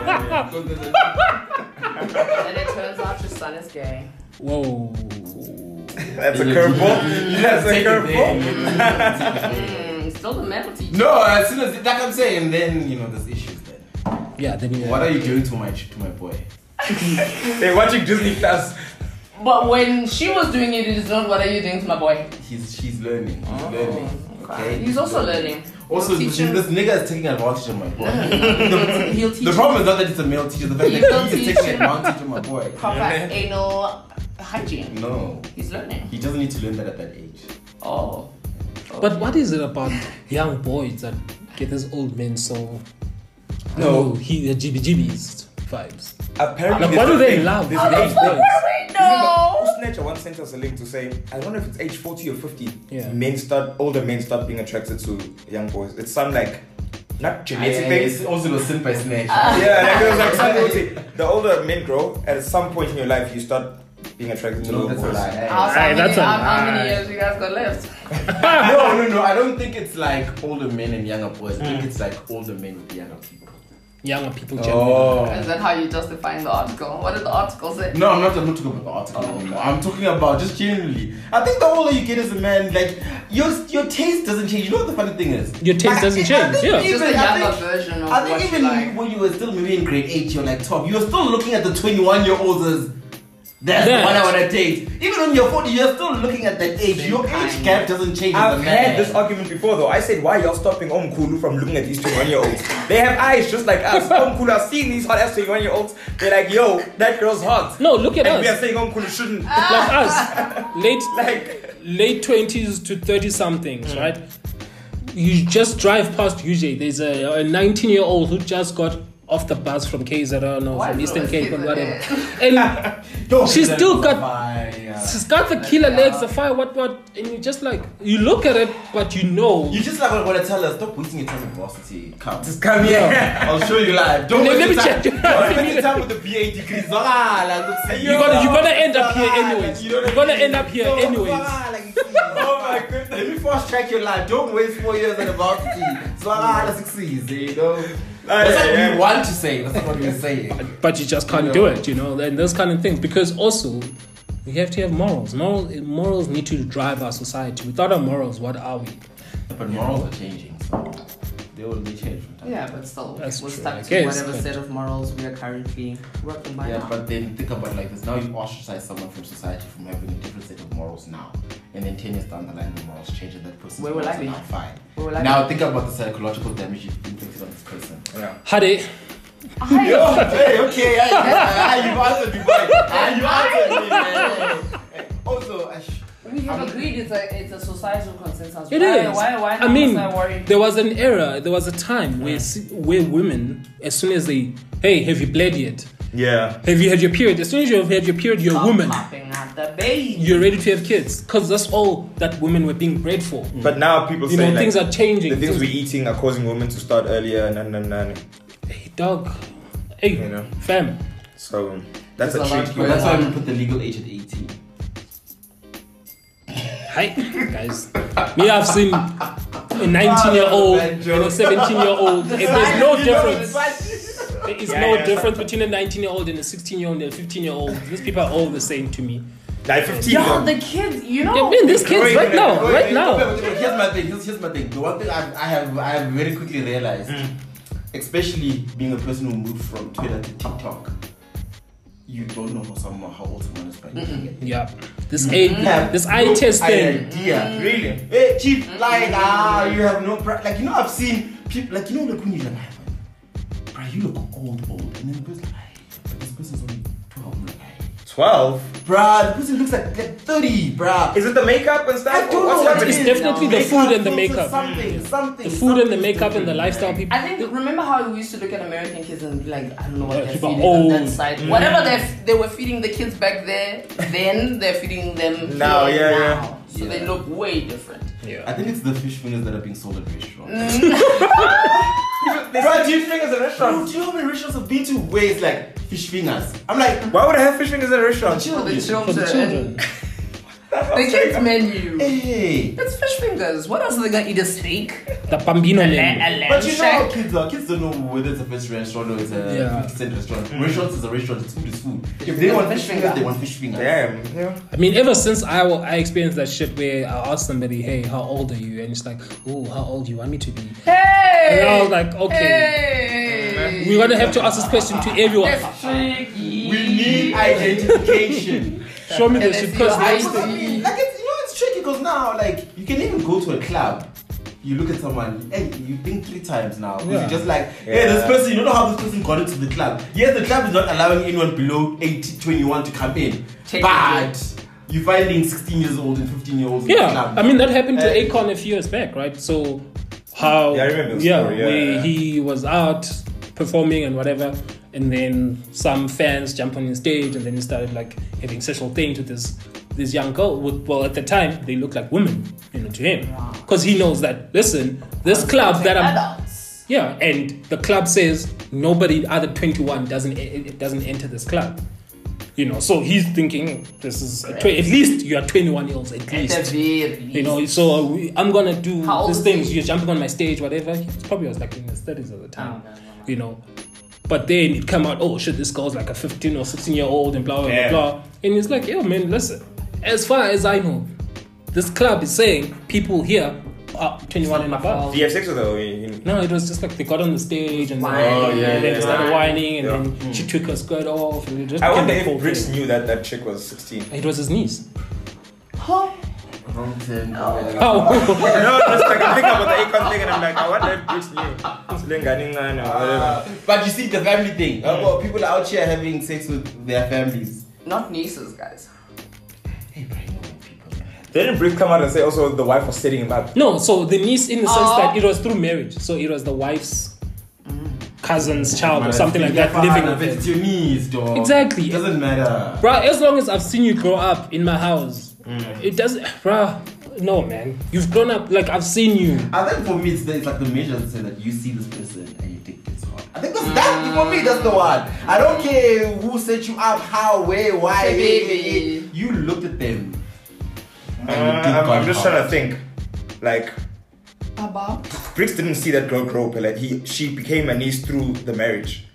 S1: turns out your son is gay.
S2: Whoa.
S3: That's a curveball. That's a
S4: Take it
S3: curveball.
S4: there.
S1: Mm, still the male teacher.
S4: No, as soon as like I'm saying, then you know there's issues then.
S2: Yeah, then you.
S4: What are you doing to my to my boy?
S3: They're watching Disney Plus.
S1: But when she was doing it, it is not what are you doing to my boy?
S4: He's she's learning. He's
S1: Oh,
S4: learning.
S1: okay. He's also learning.
S4: Also,
S1: He'll
S4: this,
S1: teach him-
S4: this nigga is taking advantage of my boy. the,
S1: He'll teach
S4: the problem is not that it's a male teacher. The fact
S1: He'll
S4: that he is
S1: teach
S4: taking
S1: him.
S4: advantage of my boy.
S1: proper anal hygiene.
S4: No,
S1: He's learning.
S4: he doesn't need to learn that at that age.
S1: Oh.
S2: But what is it about young boys that get these old men so? No, he the G B G Bs. vibes.
S3: Apparently,
S2: Like, what do they love?
S3: There's
S2: They
S3: an age
S2: love
S3: thing.
S2: boys.
S1: No.
S3: Snatcher once sent us a link to say, I don't know if it's age forty or fifty.
S2: Yeah.
S3: Men start, older men start being attracted to young boys. It's some like, not genetic
S4: Yeah,
S3: thing.
S4: it's also the sin by snatch.
S3: Yeah, like it was like some people say, the older men grow, at some point in your life, you start being attracted to
S4: No,
S3: little
S4: that's a
S3: boys.
S4: lie.
S1: How,
S2: Aye,
S1: many,
S2: that's a
S1: how, how many
S2: lie.
S1: years you guys got left?
S4: no, no, no. I don't think it's like older men and younger boys. I think it's like older men with younger people.
S2: Younger people generally.
S4: Oh.
S1: Is that how you justify the article? What did the article say?
S4: No, I'm not, I'm not talking about the article
S1: Oh.
S4: anymore. I'm talking about just generally. I think the older you get as a man, like your your taste doesn't change. You know what the funny thing is?
S2: Your taste
S4: I
S2: doesn't
S4: think- I
S2: change,
S4: think
S2: yeah.
S1: It's just a
S4: even- I
S1: younger
S4: think-
S1: version of
S4: I
S1: what
S4: think
S1: you
S4: even
S1: like.
S4: when you were still maybe in grade eight, you're like top. You were still looking at the twenty-one year olds as that's
S2: That.
S4: the one I want to date. Even when you're forty, you're still looking at that age.
S1: Same
S4: Your
S1: kind.
S4: age gap doesn't change. as
S3: I've
S4: a man.
S3: had this argument before though. I said, why y'all stopping Omkulu from looking at these twenty-one year olds? They have eyes just like us. Omkulu are seeing these hot ass twenty-one year olds. They're like, yo, that girl's hot.
S2: No, look at
S3: And we are
S2: us.
S3: saying Omkulu shouldn't.
S2: Like us. Late
S3: Like,
S2: late twenties to thirty somethings, right? You just drive past U J. There's a, a nineteen year old who just got off the bus from K Z N or
S1: Why
S2: from
S1: is
S2: Eastern
S1: it
S2: Cape or
S1: always
S2: whatever.
S1: K
S2: And
S4: Don't
S2: She's
S4: let
S2: still
S4: it
S2: got-
S4: fire, yeah.
S2: she's got the killer legs, the fire, what, what. And you just like, you look at it, but you know.
S4: You just like want to tell us, stop wasting your time with varsity. Come.
S3: just come here.
S4: I'll show you live. Don't
S2: Let-
S4: waste
S2: let me
S4: your time.
S2: check.
S4: Don't waste your time with the B A degrees. Ah, like, look, see,
S2: You're gonna, you're gonna end up here
S4: ah,
S2: anyways.
S4: like, you know what I
S2: You're gonna
S4: mean?
S2: end up here
S4: So,
S2: anyways.
S4: ah, like, oh my goodness. Let me fast track your life. Don't waste four years at a varsity. So, ah, that's succeed, you know. That's
S3: yeah,
S4: what
S3: yeah.
S4: we want to say. That's not what we're saying.
S2: But you just can't
S4: You
S2: do
S4: know.
S2: it, you know, and those kind of things. Because also, we have to have morals. Morals, morals need to drive our society. Without our morals, what are we?
S4: But morals are changing. So they will be changed from time
S1: Yeah,
S4: to time.
S1: but still,
S2: That's
S1: we're
S2: true,
S1: stuck
S2: I
S1: to
S2: guess,
S1: whatever
S2: but-
S1: set of morals we are currently working by
S4: Yeah,
S1: now.
S4: but then think about it like this. Now you ostracize someone from society from having a different set of morals now. And then ten years down the line, the morals change and that person's
S1: Where will
S4: morals
S1: I
S4: are
S1: be?
S4: now fine.
S1: Where will I
S4: Now think about the psychological damage you've inflicted on this person.
S3: Yeah.
S2: Hade,
S1: I,
S4: Hey, okay, ah, you've answered me, boy. Ah, you answered me, man. Hey, Also, I sh-
S1: we have agreed it's a it's a societal consensus.
S2: it
S1: why,
S2: is.
S1: Why, why
S2: I mean,
S1: not worry?
S2: there was an era, there was a time where si- where women, as soon as they, hey, have you bled yet?
S3: Yeah.
S2: Have you had your period? As soon as you've had your period, you're a woman.
S1: Popping out the baby.
S2: You're ready to have kids. Because that's all that women were being bred for.
S3: But now people
S2: You
S3: say
S2: know,
S3: like,
S2: things are changing.
S3: the things
S2: Things-
S3: we're eating are causing women to start earlier and and and, and
S2: Hey, dog. Hey,
S3: You know.
S2: fam.
S3: so that's
S1: There's
S3: a
S1: a lot
S3: treat.
S1: going
S4: That's why
S1: on.
S4: we put the legal age at eighteen.
S2: Hi, guys. Me, I've seen a nineteen year old and a seventeen year old. And there's no difference. There is
S3: Yeah,
S2: no
S3: yeah.
S2: difference between a nineteen year old and a sixteen year old and a fifteen year old. These people are all the same to me.
S3: Like fifteen.
S1: Yo,
S3: though.
S1: the kids, you know.
S2: I mean, these kids
S3: Growing
S2: right
S3: in
S2: now,
S3: a-
S2: right now.
S4: Here's my thing. Here's, here's my thing. The one thing I've, I have I have very quickly realized, especially being a person who moved from Twitter to TikTok, you don't know how someone how old someone is by looking at.
S2: Yeah. This age,
S4: Have
S2: this
S4: no
S2: eye test thing.
S4: idea.
S3: Really?
S4: Hey, chief, like ah, you have no pra- like you know I've seen people like you know like when you're like, bro, you look old, old, and then the person's like, but this person's only twelve. I'm like,
S3: Twelve.
S4: bruh, the person looks like, like thirty, bruh.
S3: Is it the makeup and stuff?
S4: I don't
S3: Or what's
S4: know what
S3: happening?
S4: it
S2: It's
S4: is.
S2: definitely the
S4: Makeup,
S2: food and the
S4: filter,
S2: makeup.
S4: Something, something.
S2: The food and the
S4: something
S2: makeup and the
S4: different.
S2: lifestyle people.
S1: I think remember how we used to look at American kids and be like, I don't know what
S2: Yeah,
S1: they're
S2: people
S1: feeding
S2: old.
S1: on that side. Whatever they they were feeding the kids back there, then they're feeding them
S3: Now,
S1: here
S3: yeah,
S1: now.
S3: yeah.
S1: So they
S4: Yeah.
S1: look way different.
S4: I
S2: Yeah.
S4: think it's the fish fingers that are being sold at restaurants.
S3: They sell fish fingers in
S4: Bro,
S3: restaurants.
S4: do you know how many restaurants I've been to where it's like fish fingers? I'm like,
S3: Why would I have fish fingers in a restaurant?
S1: For the
S2: For the
S1: children.
S2: children.
S1: The kids menu.
S4: hey.
S1: It's fish fingers. What else are they gonna eat? A steak?
S2: The bambino
S1: A,
S2: menu.
S1: la- a lamb
S4: But you know how
S1: shack?
S4: kids are. Kids don't know whether it's a fish restaurant or it's a
S2: Yeah.
S4: fifty cent restaurant. Restaurants is a restaurant. It's food is food. If they want
S1: fish
S4: fish fingers,
S1: finger.
S4: they want fish fingers.
S3: Damn. Yeah.
S2: I mean, ever since I, I experienced that shit where I asked somebody, hey, how old are you? And it's like, oh, how old do you want me to be?
S1: Hey!
S2: And I was like, okay.
S1: Hey!
S2: We're gonna have to ask this question to everyone.
S1: That's tricky.
S4: We need identification.
S2: Show me
S1: And
S2: this
S1: then
S2: shit because
S1: see your
S2: I
S1: eyes.
S4: I mean, like it's, you know, it's tricky because now, like, you can even go to a club. You look at someone, hey, you think three times now. Because
S2: Yeah.
S4: you're just like, hey, this
S3: Yeah.
S4: person, you don't know how this person got into the club. Yes, the club is not allowing anyone below eighteen, twenty-one to come in.
S1: Technically.
S4: But you're finding sixteen years old and fifteen year olds in the
S2: Yeah,
S4: club.
S2: I mean that happened to
S4: Uh,
S2: Akon a few years back, right? So how
S3: Yeah, I remember the
S2: yeah,
S3: story, yeah,
S2: where
S3: yeah.
S2: he was out performing and whatever, and then some fans jump on the stage, and then he started like having sexual things with this this young girl. With, well, at the time they looked like women, you know, to him, because he knows that. Listen, this club that I'm,
S1: adults.
S2: yeah, and the club says nobody under twenty-one doesn't it doesn't enter this club. You know, so he's thinking this is a tw- at least you are twenty-one years old, at
S1: At the
S2: least.
S1: very
S2: You know, so we, I'm gonna do
S1: How old
S2: these
S1: is
S2: things.
S1: he?
S2: You're jumping on my stage, whatever. He probably was like in his thirties at the time.
S1: Oh, no, no, no.
S2: You know, but then it come out, oh shit, this girl's like a fifteen or sixteen year old and blah blah
S3: Yeah.
S2: blah blah. And he's like, yo man, listen. As far as I know, this club is saying people here are twenty-one and above.
S3: Do you have sex with her? Or you-
S2: No, it was just like they got on the stage and then,
S1: Oh,
S2: and
S3: yeah,
S2: then
S3: yeah,
S2: they started
S3: yeah.
S2: whining and
S3: Yeah.
S2: then she took her skirt off and it just
S3: I
S2: became
S3: wonder
S2: the whole
S3: if Brits
S2: thing.
S3: knew that that chick was sixteen.
S2: It was his niece.
S4: Wrong turn.
S2: Oh,
S3: No, just like I'm thinking about the icon thing and I'm like, I wonder if Brits knew. Sling or whatever.
S4: But you see the family thing. Uh, well, people out here having sex with their families.
S1: Not nieces, guys.
S4: Hey, Brian, you know people.
S3: Didn't Brits come out and say also the wife was setting him up?
S2: no, so the niece in the sense
S1: Oh.
S2: that it was through marriage. So it was the wife's cousin's child or
S4: Man,
S2: something like
S4: it's
S2: that
S4: your
S2: living
S4: father,
S2: with
S4: It's
S2: him.
S4: your niece, dog.
S2: Exactly.
S4: It doesn't matter.
S2: Bruh, as long as I've seen you grow up in my house, it doesn't, bruh, no man. You've grown up, like I've seen you.
S4: I think for me, it's, the, it's like the measure that say that you see this person and you think it's hot. I think that's that for me. That's the one. I don't care who set you up, how, where, why.
S1: Hey,
S4: eh,
S1: baby.
S4: eh, eh. You looked at them.
S3: Uh, I'm, I'm just trying to think. Like,
S1: About?
S3: Brits didn't see that girl grow up. Like, he, she became a niece through the marriage.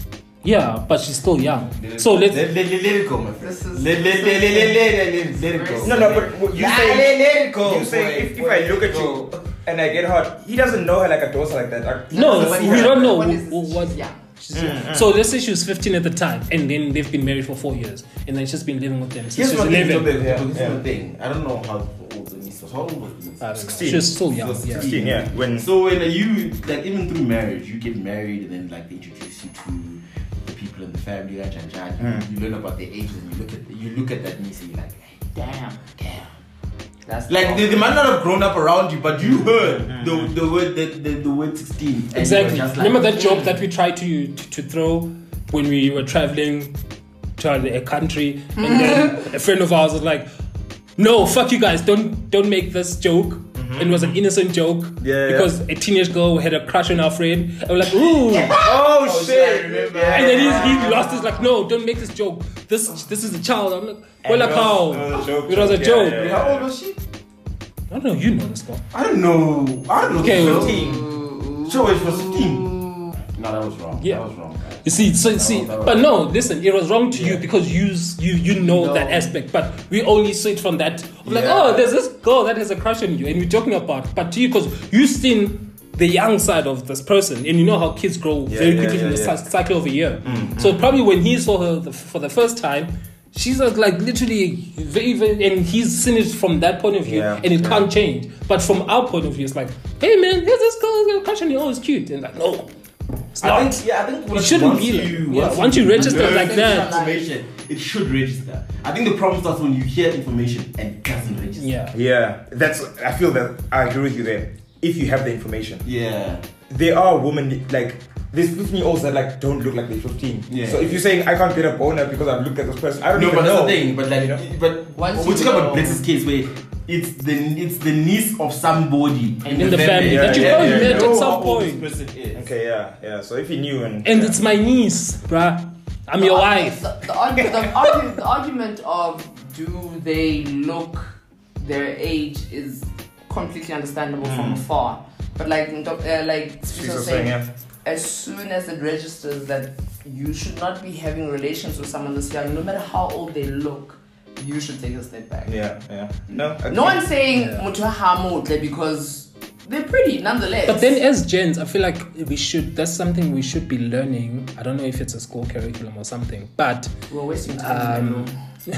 S2: Yeah, but she's still young. So let's.
S4: let, let, let, let it go, my friend.
S1: This is-
S4: let, let, let, let, let, let, let, let it go.
S3: No, no, but what you
S4: Nah,
S3: say,
S4: let, let it go.
S3: you say
S4: boy,
S3: if, if
S4: boy,
S3: I look
S4: let
S3: at
S4: it
S3: you
S4: go.
S3: and I get hot, he doesn't know her like a daughter like that. Like,
S2: No,
S1: But
S2: we
S1: yeah,
S2: don't know
S1: what
S2: who-
S1: is-
S2: who- what.
S1: she's young.
S2: She's young. So let's say she was fifteen at the time, and then they've been married for four years, and then she's been living with them since
S4: Here's
S2: she
S4: what
S2: was
S4: thing,
S2: eleven.
S3: Yeah,
S4: This is
S3: yeah.
S4: the thing. I don't know how old the niece was. How old was the niece?
S2: I don't know.
S3: sixteen.
S2: She was still young.
S4: So
S2: Yeah.
S3: sixteen, yeah. When
S4: So when you like even through marriage, you get married and then like they introduce you to the people in the family, and and, and
S3: Mm.
S4: you learn about their ages and you look at you look at that niece and you're like, hey,
S1: Damn.
S4: damn.
S1: That's
S4: Like they, they might not have grown up around you, but you heard the the word the, the, the word sixteen. and you were
S2: Exactly.
S4: just like,
S2: Remember that joke
S4: mm.
S2: that we tried to, to to throw when we were traveling to a country, and then a friend of ours was like, "No, fuck you guys! Don't don't make this joke." And it was an innocent joke
S3: Mm-hmm. Yeah, yeah.
S2: because a teenage girl had a crush on our friend. And we're like, "Ooh!"
S3: oh,
S4: Oh,
S3: shit!
S4: shit, I remember.
S3: Yeah.
S2: And then he, he lost his like, "No, don't make this joke. This this is a child." I'm like, "Well, like how?"
S3: It was a joke.
S2: It was a
S3: yeah,
S2: joke.
S3: yeah, yeah.
S4: How old was she?
S2: I don't know. You know this girl.
S4: I don't know. I don't know.
S2: Okay, well-
S4: fifteen. Sure, it was fifteen. No, that was wrong.
S2: Yeah.
S4: That was wrong. Guys.
S2: You see, so
S4: That
S2: see,
S4: was- that was-
S2: but no, listen, it was wrong to you
S4: Yeah.
S2: because you you you know
S1: No.
S2: that aspect, but we only see it from that of like,
S4: Yeah.
S2: oh, there's this girl that has a crush on you, and we're talking about, but to you because you've seen the young side of this person, and you know how kids grow
S3: Yeah,
S2: very
S3: yeah,
S2: quickly
S3: yeah,
S2: in the
S3: yeah.
S2: cy- cycle of a year. So probably when he saw her the, for the first time. She's like, like literally very, very, and he's seen it from that point of view,
S3: Yeah,
S2: and it
S3: yeah.
S2: can't change. But from our point of view, it's like, hey man, here's this girl who's got a crush on you, oh, it's cute, and like, no, it's
S4: I
S2: not.
S4: think, yeah, I think once,
S2: shouldn't
S4: once
S2: be like-
S4: you,
S2: yeah, once you register
S4: learn
S2: like that.
S4: information, it should register. I think the problem starts when you hear information and it doesn't register.
S2: Yeah.
S3: Yeah, that's. I feel that I agree with you there. If you have the information,
S4: Yeah.
S3: there are women like there's fifteen year olds that like don't look like they're fifteen.
S4: Yeah.
S3: So if you're saying I can't get a boner because I've looked at this person, I don't
S4: No,
S3: even
S4: but that's
S3: know.
S4: the thing. But like,
S3: You know?
S4: but
S1: Once
S4: we
S1: you
S4: talk about
S1: know-
S4: Blitz's case where it's the it's the niece of somebody
S2: In the family
S3: that you
S4: Yeah,
S3: probably
S4: yeah,
S3: met
S4: you
S3: at
S4: know
S2: some
S4: how old
S2: point.
S4: this person is.
S3: Okay, yeah, yeah. So if he knew and
S2: And
S3: yeah.
S2: it's my niece, bruh. I'm your
S1: The-
S2: wife.
S1: The, the, argu- the, argu- the argument of do they look their age is completely understandable from afar. But like uh, like
S3: she's
S1: Sifisa
S3: was
S1: saying,
S3: saying, yeah.
S1: as soon as it registers that you should not be having relations with someone this young, no matter how old they look, you should take a step back.
S3: Yeah, yeah. No, okay.
S1: No one's saying
S2: Yeah.
S1: "Muthu hamutle" because they're pretty nonetheless.
S2: But then as gens, I feel like we should, that's something we should be learning. I don't know if it's a school curriculum or something, but
S1: we're wasting time.
S2: um,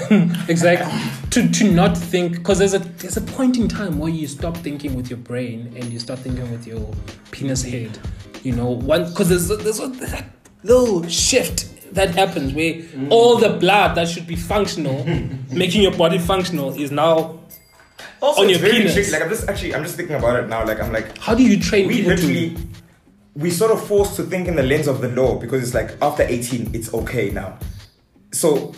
S2: exactly to, to not think, because there's a there's a point in time where you stop thinking with your brain and you start thinking with your penis head, you know, one because there's a, there's a that little shift that happens where
S3: Mm.
S2: all the blood that should be functional, making your body functional, is now
S3: Also,
S2: on
S3: it's
S2: your
S3: very
S2: penis.
S3: tricky. Like I'm just actually, I'm just thinking about it now. Like I'm like,
S2: how do you train
S3: we
S2: people
S3: literally,
S2: to
S3: we sort of forced to think in the lens of the law because it's like after eighteen, it's okay now. So.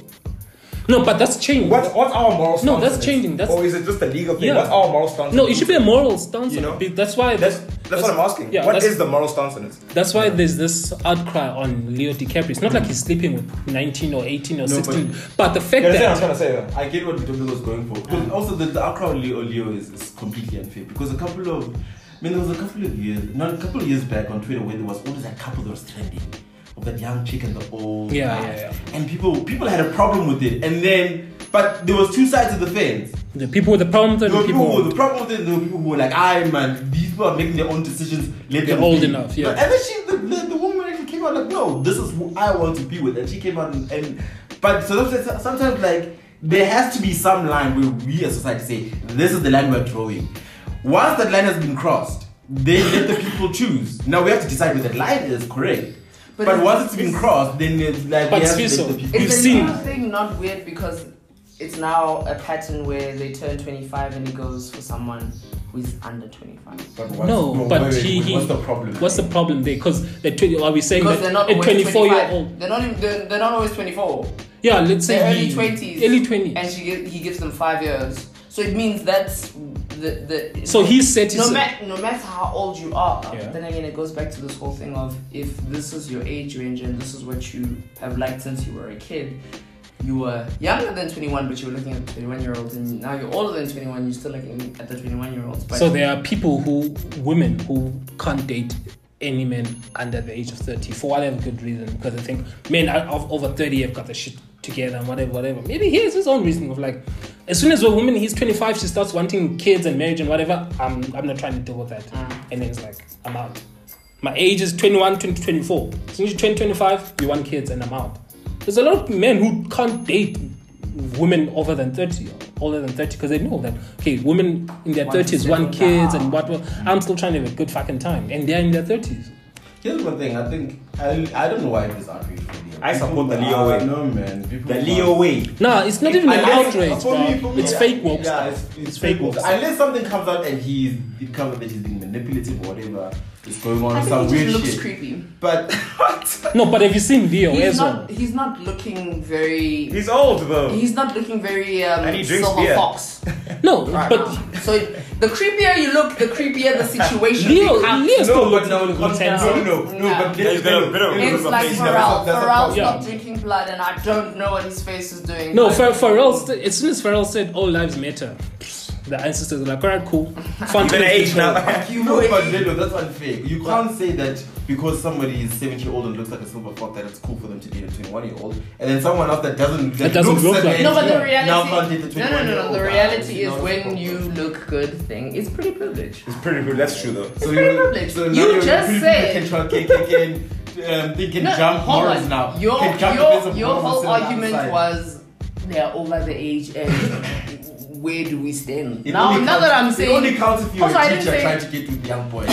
S2: No, but that's changing.
S3: What's, what's our moral stance?
S2: No, that's
S3: on it?
S2: changing. That's,
S3: or is it just a legal thing?
S2: Yeah.
S3: What's our moral stance?
S2: No,
S3: on
S2: it should be a moral stance.
S3: You know?
S2: Be- That's why.
S3: That's, that's, that's what I'm asking.
S2: Yeah,
S3: what is the moral stance on it?
S2: That's why there's this outcry on Leo DiCaprio. It's not like he's sleeping with nineteen or eighteen or
S4: No,
S2: sixteen.
S4: but-
S2: But, the fact
S3: Yeah, that's what I
S2: that.
S3: was gonna say. Though.
S4: I get what Domingo was going for. Because also the, the outcry on Leo, Leo is, is completely unfair. Because a couple of, I mean, there was a couple of years, not a couple of years back on Twitter where there was always that couple that was trending of that young chick and the old
S2: Yeah,
S4: guy.
S2: yeah, yeah.
S4: And people people had a problem with it. And then, but there was two sides of the fence.
S2: The people with the problem,
S4: There
S2: and
S4: were
S2: the
S4: people who
S2: people.
S4: were the problem with it. There were people who were like, "I man, these people are making their own decisions. Let
S2: They're
S4: them
S2: old
S4: be."
S2: enough, yeah.
S4: And then she, the, the, the woman actually came out like, "No, this is who I want to be with," and she came out and. and but so sometimes, sometimes like there has to be some line where we as society say, "This is the line we're drawing." Once that line has been crossed, then let the people choose. Now we have to decide whether that line is correct. But,
S1: But
S4: once
S1: it's-
S4: it's been
S1: it's-
S4: crossed, then it's like
S2: But
S4: we have to
S2: Sfiso,
S4: let the people.
S2: You've
S1: Is the
S2: seen-
S1: new thing not weird because it's now a pattern where they turn twenty-five and he goes for someone who's under twenty-five?
S4: But what's,
S2: No, but
S4: wait, wait,
S2: he, he.
S4: what's the problem?
S2: What's the problem there? Because are we saying
S1: Because
S2: that
S1: they're not
S2: a
S1: always
S2: twenty-four year
S1: twenty-five.
S2: old?
S1: They're not even, they're, they're not always twenty-four.
S2: Yeah, let's say
S1: They're
S2: he-
S1: early twenties.
S2: Early twenties.
S1: And she gi- he gives them five years. So it means that's the the.
S2: So he set his.
S1: no, ma- no matter how old you are,
S2: Yeah.
S1: then again it goes back to this whole thing of if this is your age range and this is what you have liked since you were a kid, you were younger than twenty-one but you were looking at twenty-one year olds, and now you're older than twenty-one, you're still looking at the twenty-one year olds.
S2: So there are people who, women who can't date any men under the age of thirty for whatever good reason, because I think men are of over thirty have got the shit together and whatever, whatever. Maybe he has his own reasoning of like, as soon as a woman he's twenty-five, she starts wanting kids and marriage and whatever, I'm I'm not trying to deal with that.
S1: Mm.
S2: And then it's like, I'm out. My age is twenty-one, twenty, twenty-four. As soon as you're twenty, twenty-five, you want kids and I'm out. There's a lot of men who can't date women over than thirty, older than thirty, because they know that, okay, women in their
S1: Want to
S2: thirties
S1: settle
S2: want kids
S1: down.
S2: and what, what. I'm still trying to have a good fucking time. And they're in their thirties.
S4: Here's one thing. I think I, I don't know why this outrage for Leo.
S3: I support the
S4: People-
S3: Leo way.
S4: No man, people
S3: The Leo way.
S2: Nah, it's not even an
S4: Unless-
S2: outrage,
S4: for
S2: bro.
S4: me- for me,
S2: It's
S4: yeah.
S2: fake woke
S4: Yeah,
S2: stuff.
S4: it's,
S2: It's fake woke stuff.
S4: Unless something comes out and he's it comes out that he's being manipulative or whatever is going on
S1: I
S4: with
S1: think
S4: some
S1: he
S4: weird
S1: just looks
S4: shit.
S1: creepy.
S4: But
S2: No, but have you seen Leo
S1: He's
S2: as well?
S1: not. He's not looking very.
S3: He's old though.
S1: He's not looking very um,
S3: And he drinks
S1: silver
S3: beer.
S1: fox
S2: No,
S1: right
S2: but
S1: now. So the creepier you look, the creepier the situation
S2: Leo,
S1: becomes.
S2: Leo still
S4: no,
S2: looks
S4: but no,
S2: like
S4: no,
S2: a intense.
S4: no, no, no, no.
S1: Yeah.
S4: But
S3: He's got a bit of-
S1: It's like
S3: There's a-
S1: Pharrell.
S4: there's a
S1: Pharrell
S4: problem.
S1: stopped drinking blood, and I don't know what his face is doing.
S2: No,
S1: but-
S2: Pharrell, Pharrell st- as soon as Pharrell said all lives matter, the ancestors were like, alright, cool. Fun
S3: He's gonna age now.
S4: you know, but Lelo, that's unfair. You can't say that because somebody is seventy year old and looks like a silver fox that it's cool for them to date a twenty-one year old, and then someone else that doesn't
S2: That doesn't
S4: looks
S2: look
S4: that
S2: like-
S4: age
S1: No, but the
S2: Yeah.
S4: now can't date
S1: reality.
S4: the
S1: No, no, no, no.
S4: twenty-one-year-old
S1: The
S4: guy.
S1: reality
S4: You
S1: is
S4: know,
S1: when
S4: it's
S1: you look good. Thing. It's pretty privileged.
S3: It's pretty good. That's true though.
S4: So
S1: It's
S4: you,
S1: pretty privileged.
S4: so
S1: You
S4: now you're
S1: just
S4: pretty
S1: said-
S4: people can, try, can, can, can, um, they can
S1: No,
S4: jump
S1: hold
S4: morals
S1: on.
S4: now.
S1: Your
S4: Can jump
S1: your,
S4: against a
S1: your
S4: morals
S1: whole
S4: and sit on the
S1: argument
S4: outside.
S1: was they're over the age and where do we stand?
S4: It
S1: now,
S4: only
S1: now
S4: counts-
S1: that I'm
S4: it
S1: saying,
S4: only counts if you're
S1: Also, I
S4: a
S1: didn't
S4: teacher
S1: say-
S4: trying to get with young boys.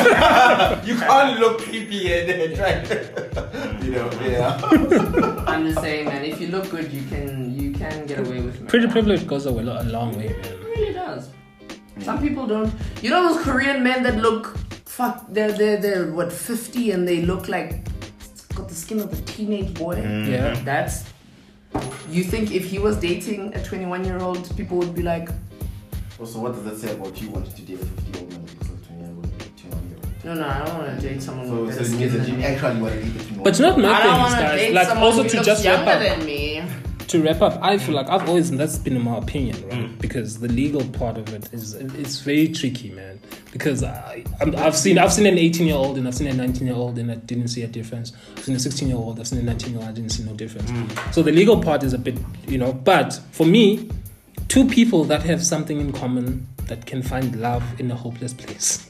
S4: You can't look creepy and then try to, you know, yeah.
S1: I'm just saying, man. If you look good, you can you can get away with it.
S2: Pretty privilege goes a, lo- a long way, man.
S1: It really does. Some people don't. You know those Korean men that look, fuck, they're they're they're what fifty and they look like got the skin of a teenage boy.
S2: Yeah.
S1: That's. You think if he was dating a twenty-one year old, people would be like,
S4: Also, what does that say about you wanting to date a fifty year old man because of twenty-one year old?
S1: no, no, I don't want to date someone
S4: So,
S1: with
S4: so
S1: better
S4: it means
S1: skin
S4: that you
S1: than me.
S4: actually want to date the twenty-one.
S2: But you know what my
S1: I
S2: thing
S1: don't
S2: is,
S1: want to
S2: guys?
S1: date
S2: Like,
S1: someone
S2: also
S1: who
S2: to
S1: looks
S2: just wrap
S1: younger
S2: up,
S1: than me.
S2: to wrap up, I feel like I've always, and that's been my opinion, right? Because the legal part of it is it's very tricky, man. Because I, I'm, I've seen I've seen an eighteen year old and I've seen a nineteen year old and I didn't see a difference. I've seen a sixteen year old, I've seen a nineteen year old, I didn't see no difference. So the legal part is a bit, you know. But for me, two people that have something in common that can find love in a hopeless place.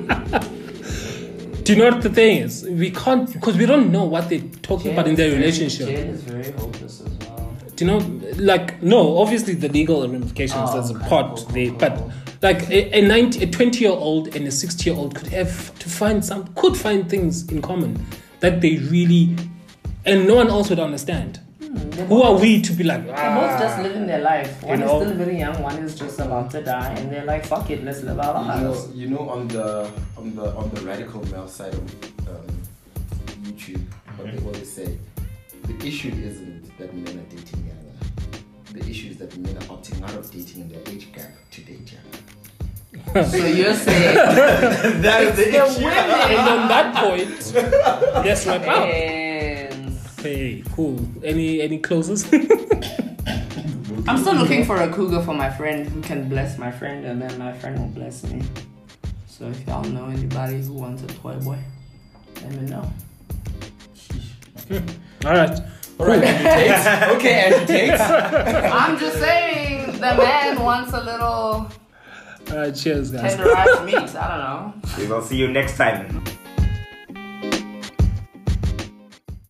S2: Do you know what the thing is? We can't, because we don't know what they're talking about in their relationship.
S1: Jail is very hopeless as well.
S2: Do you know, like, no, obviously the legal ramifications,
S1: Oh,
S2: there's a
S1: okay,
S2: part
S1: cool,
S2: there,
S1: cool,
S2: but
S1: cool.
S2: like a, a ninety, a twenty year old and a sixty year old could have to find some, could find things in common that they really, and no one else would understand. Who are we to be like,
S1: They're both
S2: ah,
S1: just living their life. One
S2: You
S1: is
S2: know?
S1: still very young, one is just about to die, and they're like, fuck it, let's live our
S4: You
S1: lives.
S4: know, you know, on the on the on the radical male side of what they always say. The issue isn't that men are dating younger. The issue is that men are opting out of dating in their age gap to date younger.
S1: So you're saying
S4: That is the
S1: the
S4: issue.
S2: And
S1: women.
S2: on that point, let's wrap up.
S1: And
S2: Hey, cool. Any any closes?
S1: I'm still looking for a cougar for my friend who can bless my friend, and then my friend will bless me. So if y'all know anybody who wants a toy boy, let me know.
S2: All right.
S4: Alright, Andrew Tate. Okay, Andrew Tate.
S1: I'm just saying the man wants a little
S2: All right. Cheers, guys.
S1: tenderized meat. I don't know.
S3: We will see you next time.